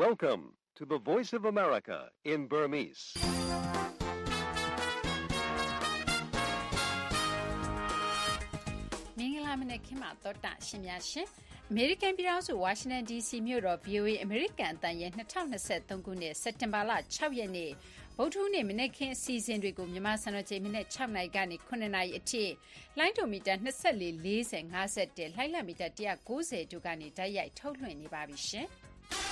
Welcome to the Voice of America in Burmese. ။မင်္ဂလာမနက်ခင်းမှာသောတာရှင်များရှင်။ American ပြည်ထောင်စု Washington DC မြို့တော် VOA American အသံရဲ့2023ခုနှစ်စက်တင်ဘာလ6ရက်နေ့ဗုဒ္ဓဟူးနေ့မနက်ခင်းအစီအစဉ်တွေကိုမြန်မာစံတော်ချိန်မနက်6နာရီကနေ9နာရီအထိလိုင်းဒိုမီတာ24 40 51လိုင်းလမီတာ190တို့ကနေတိုက်ရိုက်ထုတ်လွှင့်နေပါပြီရှင်။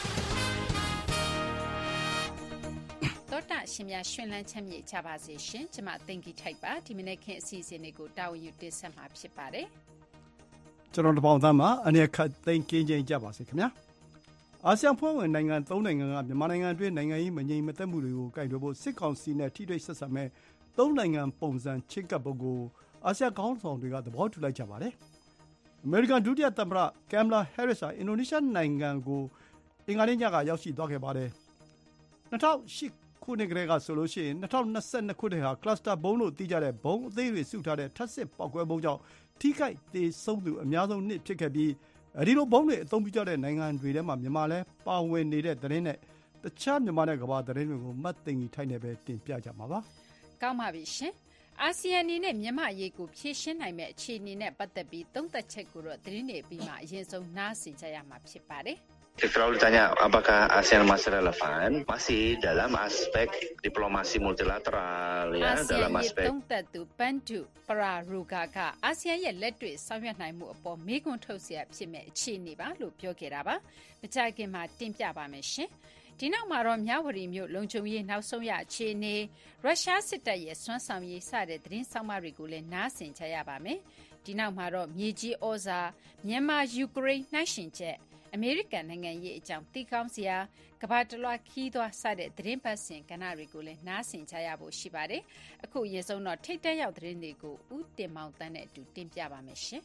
သောတာရှင်များရှင်လန်းချမ်းမြေ့ကြပါစေရှင်။ကျွန်မသိင်္ဂီထိုက်ပါဒီမနက်ခင်းအစီအစဉ်တွေကိုတာဝန်ယူတင်ဆက်မှာဖြစ်ပါတယ်။ကျွန်တော်တပေါင်းသားမှာအနေခတ်သိမ်းကင်းချင်းကြပါစေခင်ဗျာအာဆီယံဖွဲ့ဝင်နိုင်ငံ၃နိုင်ငံကမြန်မာနိုင်ငံအတွင်းနိုင်ငံရေးမငြိမ်မသက်မှုတွေကိုကိုင်တွယ်ဖို့စစ်ကောင်စီနဲ့ထိတွေ့ဆက်ဆံမဲ့၃နိုင်ငံပုံစံချစ်ကပ်ပုံကိုအာဆီယံခေါင်းဆောင်တွေကသဘောတူလိုက်ကြပါတယ်အမေရိကန်ဒုတိယသမ္မတကမ်မလာဟဲရစ်ဟာအင်ဒိုနီးရှားနိုင်ငံကိုအင်္ဂါနေ့ညကရောက်ရှိသွားခဲ့ပါတယ်2008ခုနှစ်ကလေးကဆိုလို့ရှိရင်2022ခုနှစ်ဟာကလစတာဘုံလို့သိကြတဲ့ဘုံအသေးတွေစုထားတဲ့ထပ်စစ်ပောက်ကွဲဘုံကြောင့်ထိခိုက်သေဆုံးသူအများဆုံးနှစ်ဖြစ်ခဲ့ပြီးဒီလိုဘုံတွေအသုံးပြုကြတဲ့နိုင်ငံတွေထဲမှာမြန်မာလည်းပါဝင်နေတဲ့သတင်းနဲ့တခြားမြန်မာနဲ့ကမ္ဘာသတင်းတွေကိုမတ်သိင်ကြီးထိုက်နေပဲတင်ပြကြမှာပါ။ကောင်းပါပြီရှင်။အာဆီယံအနေနဲ့မြန်မာအရေးကိုဖြေရှင်းနိုင်မဲ့အခြေအနေနဲ့ပတ်သက်ပြီးသုံးသပ်ချက်ကိုတော့သတင်းတွေပြီးမှအရင်ဆုံးနားဆင်ကြရမှာဖြစ်ပါတယ်။ Kalau ditanya apakah ASEAN masih relevan, masih dalam aspek diplomasi multilateral ya, dalam aspek. သုံးသပ်သူပန်တူပရာရူဂါကအာဆီယံရဲ့လက်တွေ့ဆောင်ရွက်နိုင်မှုအပေါ်မေးခွန်းထုတ်เสียဖြစ်မဲ့အခြေအနေပါလို့ပြောခဲ့တာပါ။မကြခင်မှာတင်ပြပါမယ်ရှင်။ဒီနောက်မှာတော့မြဝတီမြို့လုံခြုံရေးနောက်ဆုံးရအခြေအနေရုရှားစစ်တပ်ရဲ့စွမ်းဆောင်ရည်စတဲ့သတင်းဆောင်မတွေကိုလည်းနားဆင်ကြရပါမယ်။ဒီနောက်မှာတော့မြေကြီးဩဇာမြန်မာယူကရိန်းနှိုင်းယှဉ်ချက်အမေရိကန်နိုင်ငံရေးအကြောင်းသိကောင်းစရာကမ္ဘာတလွှာခီးသွားစတဲ့သတင်းပတ်စဉ်ကဏ္ဍတွေကိုလည်းနားဆင်ကြရဖို့ရှိပါတယ်။အခုအရင်ဆုံးတော့ထိတ်တက်ရောက်သတင်းတွေကိုဦးတင်မောင်တန်းနဲ့အတူတင်ပြပါမယ်ရှင်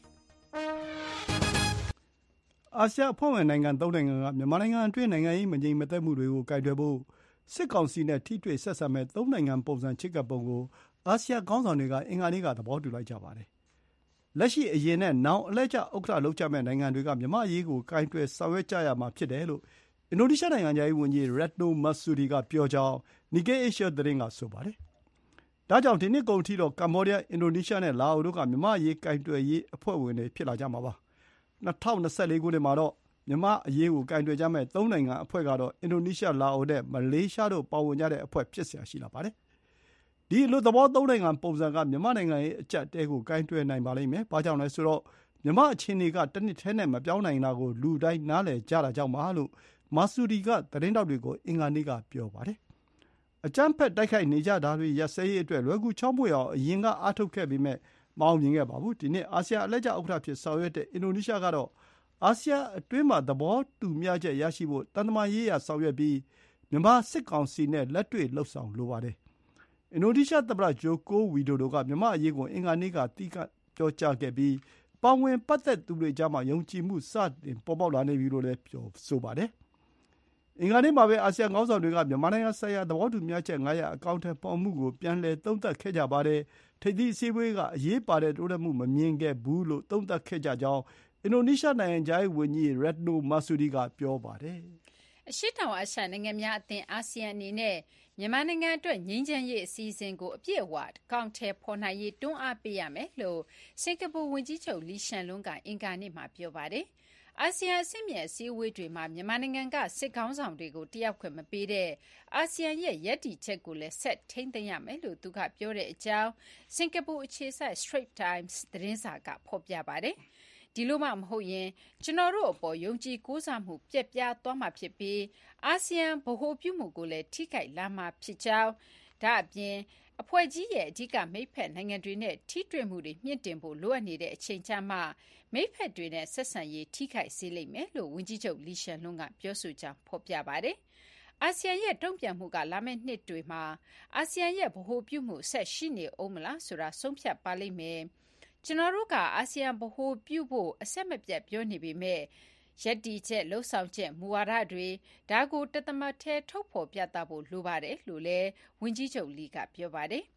။အာဆီယံအဖွဲ့ဝင်နိုင်ငံ၃နိုင်ငံကမြန်မာနိုင်ငံအတွင်းနိုင်ငံရေးမငြိမ်မသက်မှုတွေကိုကိုင်တွယ်ဖို့စစ်ကောင်စီနဲ့ထိတွေ့ဆက်ဆံမဲ့၃နိုင်ငံပုံစံချစ်ကပ်ပုံကိုအာဆီယံခေါင်းဆောင်တွေကအင်္ဂါနေ့ကသဘောတူလိုက်ကြပါတယ်လက်ရှိအရင်နဲ့နောင်အလှည့်ကျဥက္ကဋ္ဌလုပ်ကြမဲ့နိုင်ငံတွေကမြန်မာအရေးကိုကင်တွယ်ဆောင်ရွက်ကြရမှာဖြစ်တယ်လို့အင်ဒိုနီးရှားနိုင်ငံခြားရေးဝန်ကြီးရက်နိုမတ်ဆူဒီကပြောကြောင်းနီကေအေရှာသတင်းကဆိုပါတယ်။ဒါကြောင့်ဒီနှစ်ကုန်ထိတော့ကမ္ဘောဒီးယား၊အင်ဒိုနီးရှားနဲ့လာအိုတို့ကမြန်မာအရေးကင်တွယ်ရေးအဖွဲ့ဝင်တွေဖြစ်လာကြမှာပါ။2024ခုနှစ်မှာတော့မြန်မာအရေးကိုကင်တွယ်ကြမဲ့၃နိုင်ငံအဖွဲ့ကတော့အင်ဒိုနီးရှား၊လာအိုနဲ့မလေးရှားတို့ပါဝင်ကြတဲ့အဖွဲ့ဖြစ်เสียရှိလာပါတယ်။ဒီလိုသဘော၃နိုင်ငံပုံစံကမြန်မာနိုင်ငံရဲ့အကျပ်အတည်းကိုကိုင်တွယ်နိုင်ပါလိမ့်မယ်။ဘာကြောင့်လဲဆိုတော့မြန်မာအခြေအနေကတစ်နှစ်ထဲနဲ့မပြောင်းနိုင်တာကိုလူတိုင်းနားလည်ကြတာကြောင့်ပါလို့မာဆူဒီကသတင်းတောက်တွေကိုအင်္ဂါနေ့ကပြောပါတယ်။အကြမ်းဖက်တိုက်ခိုက်နေကြတာတွေရပ်စဲရေးအတွက်လွယ်ကူချောမွေ့အောင်အရင်ကအားထုတ်ခဲ့ပေမဲ့မအောင်မြင်ခဲ့ပါဘူး။ဒီနှစ်အာဆီယံအလှည့်ကျဥက္ကဋ္ဌဖြစ်ဆောင်ရွက်တဲ့အင်ဒိုနီးရှားကတော့အာဆီယံအတွင်းမှာသဘောတူမျှချက်ရရှိဖို့တန်တမာရေးရာဆောင်ရွက်ပြီးမြန်မာစစ်ကောင်စီနဲ့လက်တွေ့လှုပ်ဆောင်လိုပါတယ်။အင်ဒိုနီးရှားသမ္မတဂျိုကိုဝီဒိုဒိုကမြန်မာအရေးကိုအင်္ဂါနေ့ကတီးကပ်ပြောကြားခဲ့ပြီးပါဝင်ပတ်သက်သူတွေကြားမှာယုံကြည်မှုစတင်ပေါ်ပေါက်လာနေပြီလို့လည်းပြောဆိုပါတယ်။အင်္ဂါနေ့မှာပဲအာဆီယံခေါင်းဆောင်တွေကမြန်မာနိုင်ငံဆိုင်ရာသဘောတူမျှချက်900အကောင့်ထဲပေါ်မှုကိုပြန်လည်သုံးသပ်ခဲ့ကြပါတယ်။ထိပ်သီးအစည်းအဝေးကအရေးပါတဲ့တိုးတက်မှုမမြင်ခဲ့ဘူးလို့သုံးသပ်ခဲ့ကြကြောင်းအင်ဒိုနီးရှားနိုင်ငံခြားရေးဝန်ကြီးရက်နိုမာဆူဒီကပြောပါတယ်။အရှေ့တောင်အာရှနိုင်ငံများအသင်းအာဆီယံအနေနဲ့မြန်မာနိုင်ငံအတွက်ငြိမ်းချမ်းရေးအစီအစဉ်ကိုအပြည့်အဝအကောင်အထည်ဖော်နိုင်ရေးတွန်းအားပေးရမယ်လို့စင်ကာပူဝန်ကြီးချုပ်လီရှန်လွန်းကအင်္ဂါနေ့မှာပြောပါတယ်။အာဆီယံအဆင့်မြင့်အစည်းအဝေးတွေမှာမြန်မာနိုင်ငံကစစ်ခေါင်းဆောင်တွေကိုတက်ရောက်ခွင့်မပေးတဲ့အာဆီယံရဲ့ရပ်တည်ချက်ကိုလည်းဆက်ထိန်းသိမ်းရမယ်လို့သူကပြောတဲ့အကြောင်းစင်ကာပူအခြေစိုက် Straits Times သတင်းစာကဖော်ပြပါတယ်။ဒီလိုမှမဟုတ်ရင်ကျွန်တော်တို့အပေါ်ယုံကြည်ကိုးစားမှုပြက်ပြားသွားမှာဖြစ်ပြီးအာဆီယံဗဟိုပြုမှုကိုလည်းထိခိုက်လာမှာဖြစ်ကြောင်းဒါအပြင်အဖွဲ့ကြီးရဲ့အဓိကမိတ်ဖက်နိုင်ငံတွေနဲ့ထိတွေ့မှုတွေမြင့်တင်ဖို့လိုအပ်နေတဲ့အချိန်ချမှမိတ်ဖက်တွေနဲ့ဆက်ဆံရေးထိခိုက်စေလိမ့်မယ်လို့ဝန်ကြီးချုပ်လီရှန်လွန်းကပြောဆိုကြောင်းဖော်ပြပါတယ်။အာဆီယံရဲ့တုံ့ပြန်မှုကလာမယ့်နှစ်တွေမှာအာဆီယံရဲ့ဗဟိုပြုမှုဆက်ရှိနေအောင်မလားဆိုတာဆုံးဖြတ်ပါလိမ့်မယ်။ကျွန်တော်တို့ကအာဆီယံဗဟိုပြုဖို့အဆက်မပြတ်ပြောနေပေမဲ့ရပ်တည်ချက်လှုပ်ဆောင်ချက်မူဝါဒတွေဒါကိုတသမတ်ထဲထုတ်ဖော်ပြသဖို့လိုပါတယ်လို့လည်းဝန်ကြီးချုပ်လီကပြောပါတယ်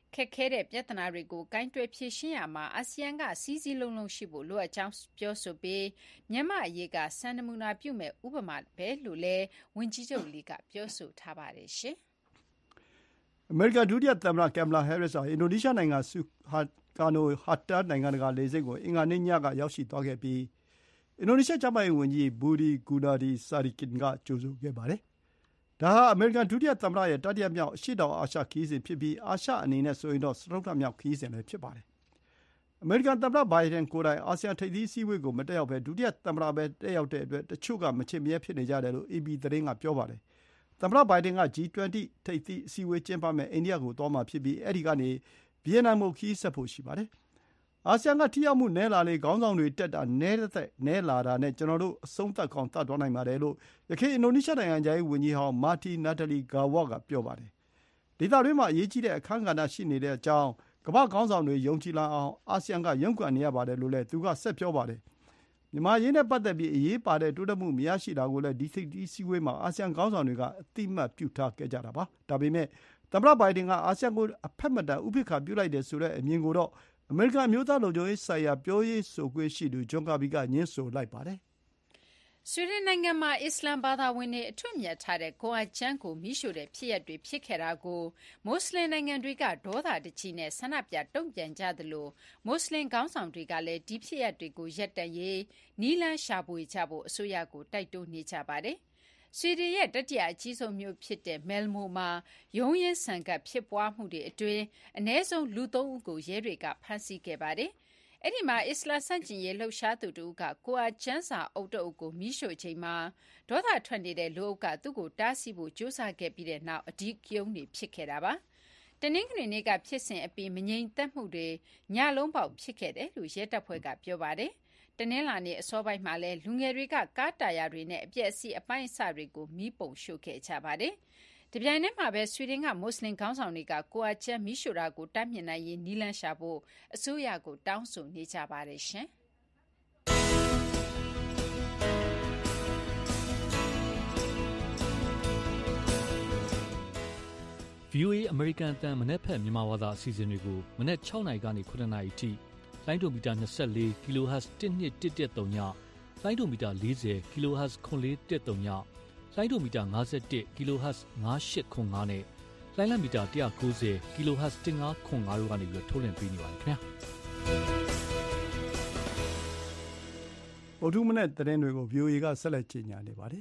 ခက်ခဲတဲ့ပြဿနာတွေကိုကိုင်တွယ်ဖြေရှင်းရမှာအာဆီယံကစီးစီးလုံးလုံးရှိဖို့လိုအပ်ကြောင်းပြောဆိုပြီးမြန်မာအရေးကစံနမူနာပြုမဲ့ဥပမာပဲလို့လည်းဝန်ကြီးချုပ်လီကပြောဆိုထားပါတယ်ရှင်အမေရိကန်ဒုတိယသမ္မတကမ်မလာဟဲရစ်ဟာအင်ဒိုနီးရှားနိုင်ငံဆူကာနိုဟာတာနိုင်ငံတကာလေဆိပ်ကိုအင်္ဂါနေ့ညကရောက်ရှိသွားခဲ့ပြီးအင်ဒိုနီးရှားကျန်းမာရေးဝန်ကြီးဘူဒီဂူနာဒီဆာဒီကင်ကကြိုဆိုခဲ့ပါတယ်။ဒါဟာအမေရိကန်ဒုတိယသမ္မတရဲ့တတိယမြောက်အရှေ့တောင်အာရှခရီးစဉ်ဖြစ်ပြီးအာရှအနေနဲ့ဆိုရင်တော့စတုတ္ထမြောက်ခရီးစဉ်လည်းဖြစ်ပါတယ်။အမေရိကန်သမ္မတဘိုင်ဒန်ကိုယ်တိုင်အာဆီယံထိပ်သီးအစည်းအဝေးကိုမတက်ရောက်ဘဲဒုတိယသမ္မတပဲတက်ရောက်တဲ့အတွက်တချို့ကမချင့်မရဲဖြစ်နေကြတယ်လို့ AP သတင်းကပြောပါတယ်။သမ္မတဘိုင်ဒန်က G20 ထိပ်သီးအစည်းအဝေးကျင်းပမယ့်အိန္ဒိယကိုသွားမှာဖြစ်ပြီးအဲဒီကနေဗီယက်နမ်ကိုခရီးဆက်ဖို့ရှိပါတယ်။အာဆီယံကထိရောက်မှုနည်းလာလေခေါင်းဆောင်တွေတက်တာနည်းလာတာနဲ့ကျွန်တော်တို့အဆုံးသတ်ကောင်းတတ်သွားနိုင်ပါတယ်လို့ယခင်အင်ဒိုနီးရှားနိုင်ငံခြားရေးဝန်ကြီးဟောင်းမာတီနာတလီဂါဝါကပြောပါတယ်။ဒေသတွင်းမှာအရေးကြီးတဲ့အခန်းကဏ္ဍရှိနေတဲ့အကြောင်းကမ္ဘာ့ခေါင်းဆောင်တွေယုံကြည်လာအောင်အာဆီယံကရုန်းကန်နေရပါတယ်လို့လည်းသူကဆက်ပြောပါတယ်။မြန်မာရေးနဲ့ပတ်သက်ပြီးအရေးပါတဲ့တိုးတက်မှုမရရှိတာကိုလည်းဒီထိပ်သီးစည်းဝေးမှာအာဆီယံခေါင်းဆောင်တွေကအတိအမှတ်ပြုထားခဲ့ကြတာပါ။ဒါပေမဲ့သမ္မတဘိုင်ဒန်ကအာဆီယံကိုအဖက်မတန်ဥပိ္ပခာပြုလိုက်တယ်ဆိုတဲ့အမြင်ကိုတော့အမေရိကန်အမျိုးသားလုံခြုံရေးဆိုင်ရာပြောရေးဆိုခွင့်ရှိသူဂျွန်ကာဘီကငြင်းဆိုလိုက်ပါတယ်။ဆွီဒင်နိုင်ငံမှာအစ္စလမ်ဘာသာဝင်တွေအထွတ်အမြတ်ထားတဲ့ကွမ်အာကျမ်းကိုမီးရှို့တဲ့ဖြစ်ရပ်တွေဖြစ်ခဲ့တာကိုမွတ်စလင်နိုင်ငံတွေကဒေါသတကြီးနဲ့ဆန္ဒပြတုံ့ပြန်ကြသလိုမွတ်စလင်ခေါင်းဆောင်တွေကလည်းဒီဖြစ်ရပ်တွေကိုရပ်တန့်ရေးနည်းလမ်းရှာဖွေကြဖို့အစိုးရကိုတိုက်တွန်းနေကြပါတယ်။ဆွီဒင်ရဲ့တတိယအကြီးဆုံးမြို့ဖြစ်တဲ့မဲလ်မိုမှာရုန်းရင်းဆန်ခတ်ဖြစ်ပွားမှုတွေအတွင်းအနည်းဆုံးလူ3ဦးကိုရဲတွေကဖမ်းဆီးခဲ့ပါတယ်။အဲ့ဒီမှာအစ္စလာမ်ဆန့်ကျင်ရေးလှုပ်ရှားသူတို့ကကိုအာကျန်းစာအုပ်တအုပ်ကိုမီးရှို့ချိန်မှာဒေါသထွက်နေတဲ့လူအုပ်ကသူ့ကိုတားဆီးဖို့ကြိုးစားခဲ့ပြီးတဲ့နောက်အဓိကရုဏ်းတွေဖြစ်ခဲ့တာပါ။တနင်္ဂနွေနေ့ကဖြစ်စဉ်အပြီးမငြိမ်သက်မှုတွေညလုံးပေါက်ဖြစ်ခဲ့တယ်လို့ရဲတပ်ဖွဲ့ကပြောပါတယ်။တနင်္လာနေ့အစောပိုင်းမှာလည်းလူငယ်တွေကကားတာယာတွေနဲ့အပျက်အစီးအပိုင်းအစတွေကိုမီးပုံရှို့ခဲ့ကြပါတယ်။ဒီပြိုင်တည်းမှာပဲဆွီဒင်ကမွတ်စလင်ခေါင်းဆောင်တွေကကိုအာကျမ်းမီးရှို့တာကိုတားမြစ်နိုင်ရေးနည်းလမ်းရှာဖို့အစိုးရကိုတောင်းဆိုနေကြပါတယ်ရှင်။ VOA အမေရိကန်အသံမနက်ဖြန်မြန်မာဘာသာအစီအစဉ်တွေကိုမနက်6နာရီကနေ9နာရီအထိလိုင်းဒိုမီတာ24 kHz 12113ညလိုင်းဒိုမီတာ40 kHz 9413ညလိုင်းဒိုမီတာ51 kHz 9805နဲ့လိုင်းလံမီတာ190 kHz 1505တို့ကနေပြီးထုတ်လွှင့်ပေးနေပါတယ်ခင်ဗျာဗုဒ္ဓမနေ့သတင်းတွေကို VOA ကဆက်လက်ကြီးညာနေပါတယ်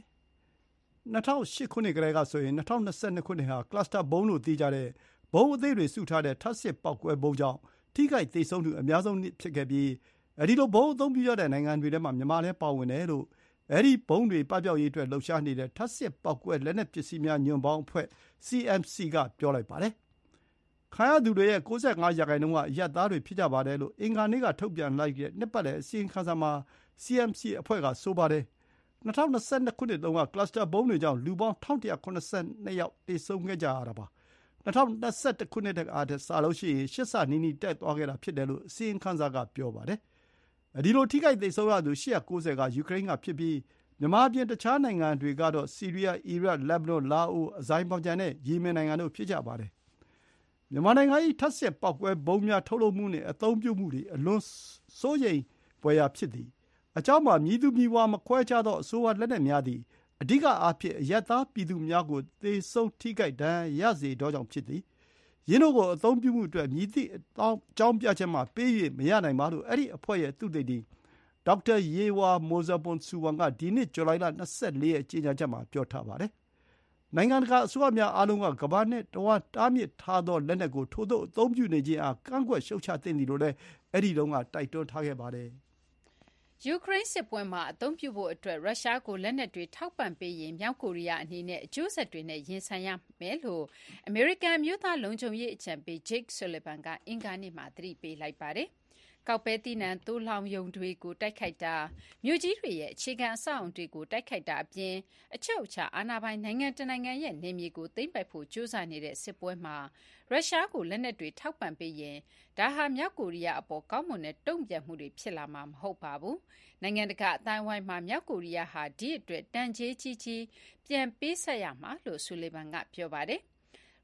2008ခုနှစ်ကတည်းကဆိုရင်2022ခုနှစ်ဟာကလပ်စတာဘုံလို့သိကြတဲ့ဘုံအသေးတွေစုထားတဲ့ထပ်ဆစ်ပောက်ကွဲဘုံကြောင့်ထိခိုက်သေဆုံးသူအများဆုံးဖြစ်ခဲ့ပြီးအဲဒီလိုဘုံအသုံးပြုရတဲ့နိုင်ငံတွေထဲမှာမြန်မာလည်းပါဝင်တယ်လို့အဲဒီဘုံတွေပပျောက်ရေးအတွက်လှုပ်ရှားနေတဲ့ထပ်ဆစ်ပောက်ကွဲလက်နက်ပစ္စည်းများညွန့်ပေါင်းအဖွဲ့ CMC ကပြောလိုက်ပါတယ်။ခံရသူတွေရဲ့95%ကအရပ်သားတွေဖြစ်ကြပါတယ်လို့အင်္ဂါနေ့ကထုတ်ပြန်လိုက်တဲ့နှစ်ပတ်လည်အစီရင်ခံစာမှာ CMC အဖွဲ့ကဆိုပါတယ်။2022ခုနှစ်တုန်းကကလပ်စတာဘုံတွေကြောင့်လူပေါင်း1182ယောက်သေဆုံးခဲ့ကြရတာပါ။2021ခုနှစ်တည်းကစလို့ရှိရင်8ဆနီးနီးတက်သွားခဲ့တာဖြစ်တယ်လို့အစီရင်ခံစာကပြောပါတယ်။ဒီလိုထိခိုက်သေဆုံးရသူ890ကယူကရိန်းကဖြစ်ပြီးမြန်မာပြည်တခြားနိုင်ငံတွေကတော့ဆီးရီးယား၊အီရတ်၊လက်ဘနွန်၊လာအို၊အဇိုင်ဘာဂျန်နဲ့ယီမင်နိုင်ငံတို့ဖြစ်ကြပါတယ်။မြန်မာနိုင်ငံ၏ထပ်ဆစ်ပောက်ကွဲဘုံများထုတ်လုပ်မှုနှင့်အသုံးပြုမှုတွေအလွန်စိုးရိမ်ဖွယ်ရာဖြစ်သည်။အကြောင်းမှာမည်သူမည်ဝါမခွဲခြားသောအဆိုပါလက်နက်များသည်အဓိကအားဖြင့်အရပ်သားပြည်သူများကိုသေဆုံးထိခိုက်ဒဏ်ရာရစေသောကြောင့်ဖြစ်သည်။ယင်းတို့ကိုအသုံးပြုမှုအတွက်မည်သည့်အကြောင်းပြချက်မှပေး၍မရနိုင်ပါလို့အဲ့ဒီအဖွဲ့ရဲ့သုတေသီဒေါက်တာယေဝါမိုဇာပွန်ဆူဝန်ကဒီနှစ်ဇူလိုင်လ24ရက်ကြေညာချက်မှာပြောထားပါတယ်။နိုင်ငံတကာအစိုးရများအားလုံးကကမ္ဘာနဲ့တဝါတားမြစ်ထားသောလက်နက်ကိုထို့သို့အသုံးပြုနေခြင်းအားကန့်ကွက်ရှုတ်ချသင့်သည်လို့လည်းအဲ့ဒီတုန်းကတိုက်တွန်းထားခဲ့ပါတယ်။ယူကရိန်းစစ်ပွဲမှာအသုံးပြုဖို့အတွက်ရုရှားကိုလက်နက်တွေထောက်ပံ့ပေးရင်မြောက်ကိုရီးယားအနေနဲ့အကျိုးဆက်တွေနဲ့ရင်ဆိုင်ရမယ်လို့အမေရိကန်မျိုးသားလုံခြုံရေးအကြံပေး Jake Sullivan ကအင်္ဂါနေ့မှာသတိပေးလိုက်ပါတယ်။ကောက်ပဲသီးနှံသိုးလှောင်ရုံတွေကိုတိုက်ခိုက်တာမြို့ကြီးတွေရဲ့အခြေခံအဆောက်အအုံတွေကိုတိုက်ခိုက်တာအပြင်အချုပ်အခြာအာဏာပိုင်နိုင်ငံတနိုင်ငံရဲ့နေမြေကိုသိမ်းပိုက်ဖို့ကြိုးစားနေတဲ့စစ်ပွဲမှာရုရှားကိုလက်နက်တွေထောက်ပံ့ပေးရင်ဒါဟာမြောက်ကိုရီးယားအပေါ်ကောင်းမွန်တဲ့တုံ့ပြန်မှုတွေဖြစ်လာမှာမဟုတ်ပါဘူး။နိုင်ငံတကာအတိုင်းအဝိုင်းမှာမြောက်ကိုရီးယားဟာဒီအတွက်တန်ကြေးကြီးကြီးပြန်ပေးဆက်ရမှာလို့ဆူလီဗန်ကပြောပါတယ်။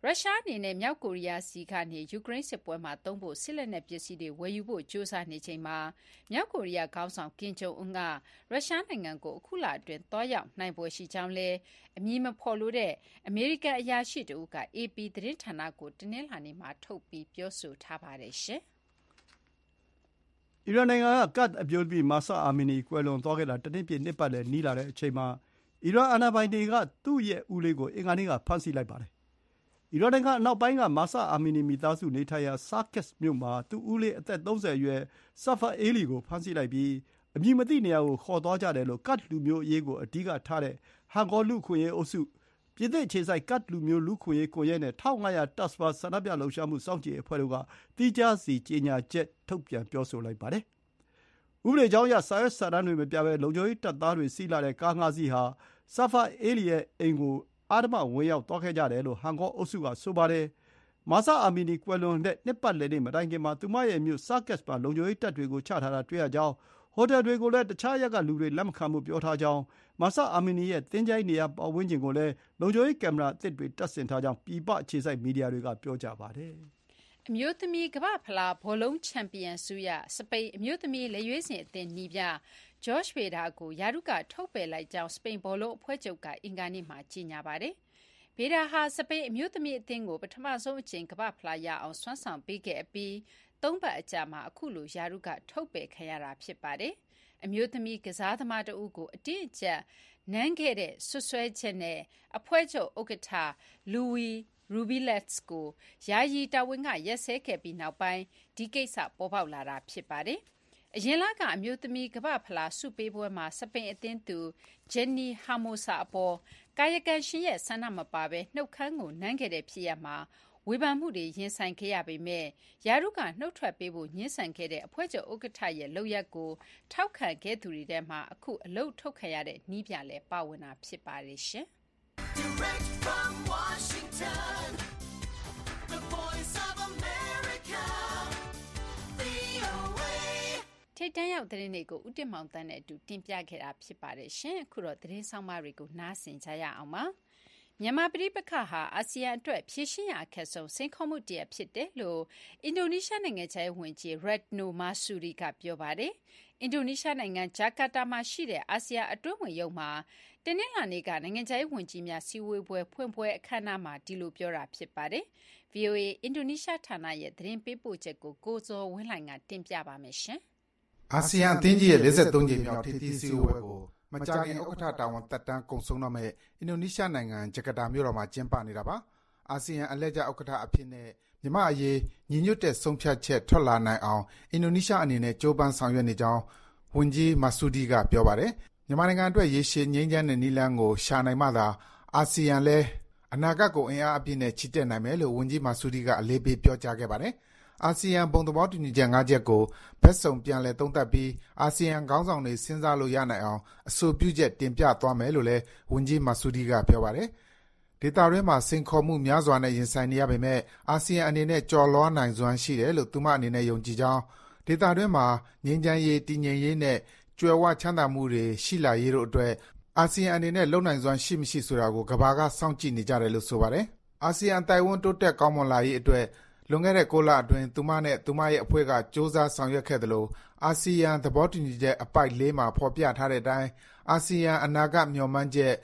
ရုရှားအနေနဲ့မြောက်ကိုရီးယားစီကနေယူကရိန်းစစ်ပွဲမှာသုံးဖို့စစ်လက်နက်ပစ္စည်းတွေဝယ်ယူဖို့ကြိုးစားနေချိန်မှာမြောက်ကိုရီးယားခေါင်းဆောင်ကင်ဂျုံအွန်းကရုရှားနိုင်ငံကိုအခုလအတွင်းသွားရောက်နိုင်ပွဲရှိကြောင်းလဲအမည်မဖော်လို့တဲ့အမေရိကန်အရာရှိတဦးက AP သတင်းဌာနကိုတနင်္လာနေ့မှာထုတ်ပြီးပြောဆိုထားပါတယ်ရှင်။အီရန်နိုင်ငံကကတ်အမျိုးသမီးမာဆာအာမီနီကွယ်လွန်သွားခဲ့တာတနှစ်ပြည့်နှစ်ပတ်လည်နီးလာတဲ့အချိန်မှာအီရန်အာဏာပိုင်တွေကသူ့ရဲ့ဦးလေးကိုအင်္ဂါနေ့ကဖမ်းဆီးလိုက်ပါတယ်။အီရန်နိုင်ငံအနောက်ပိုင်းကမာဆာအာမီနီမိသားစုနေထိုင်ရာဆာကက်စ်မြို့မှာသူ့ဦးလေးအသက်30အရွယ်ဆာဖာအေးလီကိုဖမ်းဆီးလိုက်ပြီးအမည်မသိနေရာကိုခေါ်သွားကြတယ်လို့ကတ်လူမျိုးအရေးကိုအဓိကထားတဲ့ဟန်ဂေါလူခွင့်ရေးအုပ်စုပြည်သစ်ခြေဆိုင်ကတ်လူမျိုးလူခွင့်ရေးကွန်ရက်နဲ့1500တပ်စပါဆန္ဒပြလှုပ်ရှားမှုစောင့်ကြည့်အဖွဲ့တို့ကတိကျစီကြေညာချက်ထုတ်ပြန်ပြောဆိုလိုက်ပါတယ်။ဥပဒေကြောင်းအရစာရွက်စာတမ်းတွေမပြဘဲလုံခြုံရေးတပ်သားတွေစီးလာတဲ့ကားငါးစီးဟာဆာဖာအေးလီရဲ့အိမ်ကိုအာဓမဝင်ရောက်သွားခဲ့ကြတယ်လို့ဟန်ဂေါအုပ်စုကဆိုပါတယ်။မာဆာအာမီနီကွယ်လွန်တဲ့နှစ်ပတ်လည်နေ့မတိုင်ခင်မှာသူမရဲ့မြို့ဆာကက်စ်မှာလုံခြုံရေးတပ်တွေကိုချထားတာတွေ့ရကြောင်းဟိုတယ်တွေကိုလည်းတခြားရက်ကလူတွေလက်မခံမှုပြောထားကြောင်းမာဆာအာမီနီရဲ့သင်္ချိုင်းနေရာပတ်ဝန်းကျင်ကိုလည်းလုံခြုံရေးကင်မရာအသစ်တွေတပ်ဆင်ထားကြောင်းပြည်ပအခြေစိုက်မီဒီယာတွေကပြောကြပါတယ်။အမျိုးသမီးကမ္ဘာ့ဖလားဘောလုံးချန်ပီယံဆုရစပိန်အမျိုးသမီးလက်ရွေးစင်အသင်းနီးပြဂျော့ရှ်ဗေဒါကိုယာရုကထုတ်ပယ်လိုက်ကြောင်းစပိန်ဘောလုံးအဖွဲ့ချုပ်ကအင်္ဂါနေ့မှာကြေညာပါတယ်။ဗေဒါဟာစပိန်အမျိုးသမီးအသင်းကိုပထမဆုံးအကြိမ်ကမ္ဘာ့ဖလားရအောင်စွမ်းဆောင်ပေးခဲ့အပြီး3ပတ်အကြာမှာအခုလိုယာရုကထုတ်ပယ်ခံရတာဖြစ်ပါတယ်။အမျိုးသမီးကစားသမားတဦးကိုအတင်းအကျပ်နမ်းခဲ့တဲ့ဆွဆွဲချက်နဲ့အဖွဲ့ချုပ်ဥက္ကဋ္ဌလူဝီရူဘီလက်စ်ကိုယာယီတာဝန်ကရက်စဲခဲ့ပြီးနောက်ပိုင်းဒီကိစ္စပေါ်ပေါက်လာတာဖြစ်ပါတယ်။အရင်လကအမျိုးသမီးကမ္ဘာ့ဖလားဆုပေးပွဲမှာစပိန်အသင်းသူဂျန်နီဟာမိုဆာအပေါ်ကာယကံရှင်ရဲ့ဆန္ဒမပါဘဲနှုတ်ခမ်းကိုနမ်းခဲ့တဲ့ဖြစ်ရပ်မှာဝေဖန်မှုတွေရင်ဆိုင်ခဲ့ရပေမဲ့ယာရုကနှုတ်ထွက်ပေးဖို့ညှင်းဆန်ခဲ့တဲ့အဖွဲ့ချုပ်ဥက္ကဋ္ဌရဲ့လုပ်ရပ်ကိုထောက်ခံခဲ့သူတွေထဲမှာအခုအလုပ်ထုတ်ခံရတဲ့နှီးပြလည်းပါဝင်တာဖြစ်ပါတယ်ရှင်။ Direct from Washington, the voice of America, VOA ထိပ်တန်းရောက်သတင်းတွေကိုဦးတင်မောင်တန်းနဲ့အတူတင်ပြခဲ့တာဖြစ်ပါတယ်ရှင်။အခုတော့သတင်းဆောင်မတွေကိုနားဆင်ကြရအောင်ပါ။မြန်မာပဋိပက္ခဟာအာဆီယံအတွက်ဖြေရှင်းရအခက်ဆုံးစိန်ခေါ်မှုတစ်ရပ်ဖြစ်တယ်လို့အင်ဒိုနီးရှားနိုင်ငံခြားရေးဝန်ကြီး Retno Marsudi ကပြောပါတယ်။အင်ဒိုနီးရှားနိုင်ငံဂျာကာတာမှာရှိတဲ့အာဆီယံအတွင်းဝင်ရုံးမှာတနင်္လာနေ့ကနိုင်ငံခြားရေးဝန်ကြီးများစည်းဝေးပွဲဖွင့်ပွဲအခမ်းအနားမှာဒီလိုပြောတာဖြစ်ပါတယ်။ VOA အင်ဒိုနီးရှားဌာနရဲ့သတင်းပေးပို့ချက်ကိုကိုဇော်ဝင်းလှိုင်ကတင်ပြပါမယ်ရှင်။အာဆီယံအသင်းကြီးရဲ့53ကြိမ်မြောက်ထိပ်သီးစည်းဝေးပွဲကိုမကြာခင်ဥက္ကဋ္ဌတာဝန်သက်တမ်းကုန်ဆုံးတော့မဲ့အင်ဒိုနီးရှားနိုင်ငံဂျကာတာမြို့တော်မှာကျင်းပနေတာပါ။အာဆီယံအလှည့်ကျဥက္ကဋ္ဌအဖြစ်နဲ့မြန်မာအရေးညီညွတ်တဲ့ဆုံးဖြတ်ချက်ထွက်လာနိုင်အောင်အင်ဒိုနီးရှားအနေနဲ့ကြိုးပမ်းဆောင်ရွက်နေကြောင်းဝန်ကြီးမာဆူဒီကပြောပါတယ်။မြန်မာနိုင်ငံအတွက်ရေရှည်ငြိမ်းချမ်းတဲ့နည်းလမ်းကိုရှာနိုင်မှသာအာဆီယံလည်းအနာဂတ်ကိုအင်အားအပြည့်နဲ့ချီတက်နိုင်မယ်လို့ဝန်ကြီးမာဆူဒီကအလေးပေးပြောကြားခဲ့ပါတယ်။အာဆီယံဘုံသဘောတူညီချက်5ချက်ကိုဘက်စုံပြန်လည်သုံးသပ်ပြီးအာဆီယံခေါင်းဆောင်တွေစဉ်းစားလို့ရနိုင်အောင်အဆိုပြုချက်တင်ပြသွားမယ်လို့လည်းဝန်ကြီးမာဆူဒီကပြောပါတယ်။ဒေသတွင်းမှာစိန်ခေါ်မှုများစွာနဲ့ရင်ဆိုင်နေရပေမဲ့အာဆီယံအနေနဲ့ကျော်လွှားနိုင်စွမ်းရှိတယ်လို့သူမအနေနဲ့ယုံကြည်ကြောင်းဒေသတွင်းမှာငြိမ်းချမ်းရေးတည်ငြိမ်ရေးနဲ့ကြွယ်ဝချမ်းသာမှုတွေရှိလာရေးတို့အတွက်အာဆီယံအနေနဲ့လုံနိုင်စွမ်းရှိမရှိဆိုတာကိုကမ္ဘာကစောင့်ကြည့်နေကြတယ်လို့ဆိုပါတယ်။အာဆီယံတိုင်ဝမ်တိုးတက်ကောင်းမွန်လာရေးအတွက်လွန်ခဲ့တဲ့6လအတွင်းသူမနဲ့သူမရဲ့အဖွဲ့ကစ조사ဆောင်ရွက်ခဲ့တယ်လို့အာဆီယံသဘောတူညီချက်အပိုက်4မှာဖော်ပြထားတဲ့အတိုင်းအာဆီယံအနာဂတ်မျှော်မှန်းချက်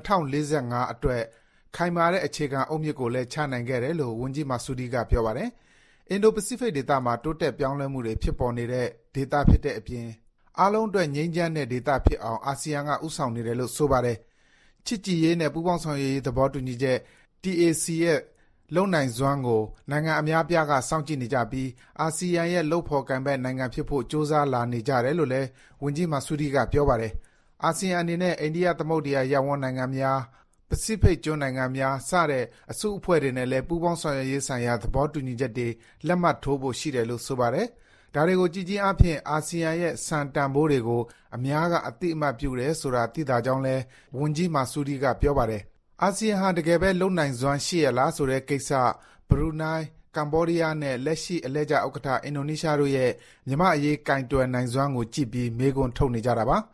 2045အတွက်ခိုင်မာတဲ့အခြေခံအုတ်မြစ်ကိုလည်းချနိုင်ခဲ့တယ်လို့ဝန်ကြီးမာဆူဒီကပြောပါတယ်။အင်ဒိုပစိဖိတ်ဒေသမှာတိုးတက်ပြောင်းလဲမှုတွေဖြစ်ပေါ်နေတဲ့ဒေသဖြစ်တဲ့အပြင်အားလုံးအတွက်ငြိမ်းချမ်းတဲ့ဒေသဖြစ်အောင်အာဆီယံကဥဆောင်နေတယ်လို့ဆိုပါတယ်။ချစ်ကြည်ရေးနဲ့ပူးပေါင်းဆောင်ရွက်ရေးသဘောတူညီချက် TAC ရဲ့လုံနိုင်စွမ်းကိုနိုင်ငံအများပြားကစောင့်ကြည့်နေကြပြီးအာဆီယံရဲ့လှုပ်ဖော်ကံဘက်နိုင်ငံဖြစ်ဖို့ကြိုးစားလာနေကြတယ်လို့လည်းဝန်ကြီးမာဆူဒီကပြောပါတယ်။အာဆီယံအနေနဲ့အိန္ဒိယသမုဒ္ဒရာရပ်ဝန်းနိုင်ငံများပစိဖိတ်ကျွန်းနိုင်ငံများစတဲ့အစုအဖွဲ့တွေနဲ့လည်းပူးပေါင်းဆောင်ရွက်ရေးဆိုင်ရာသဘောတူညီချက်တွေလက်မှတ်ထိုးဖို့ရှိတယ်လို့ဆိုပါတယ်။ဒါတွေကိုကြည်ကြီးအားဖြင့်အာဆီယံရဲ့စံတန်ဖိုးတွေကိုအများကအသိအမှတ်ပြုတယ်ဆိုတာသိတာကြောင့်လည်းဝန်ကြီးမာဆူဒီကပြောပါတယ်။အာဆီယံဟာတကယ်ပဲလုံနိုင်စွမ်းရှိရလားဆိုတဲ့ကိစ္စဘရူနိုင်းကမ်ဘောဒီးယားနဲ့လက်ရှိအလဲကျဥက္ကဋ္ဌအင်ဒိုနီးရှားတို့ရဲ့မြန်မာအရေးကင်တွယ်နိုင်စွမ်းကိုကြည့်ပြီးမေးခွန်းထုတ်နေကြတာပါ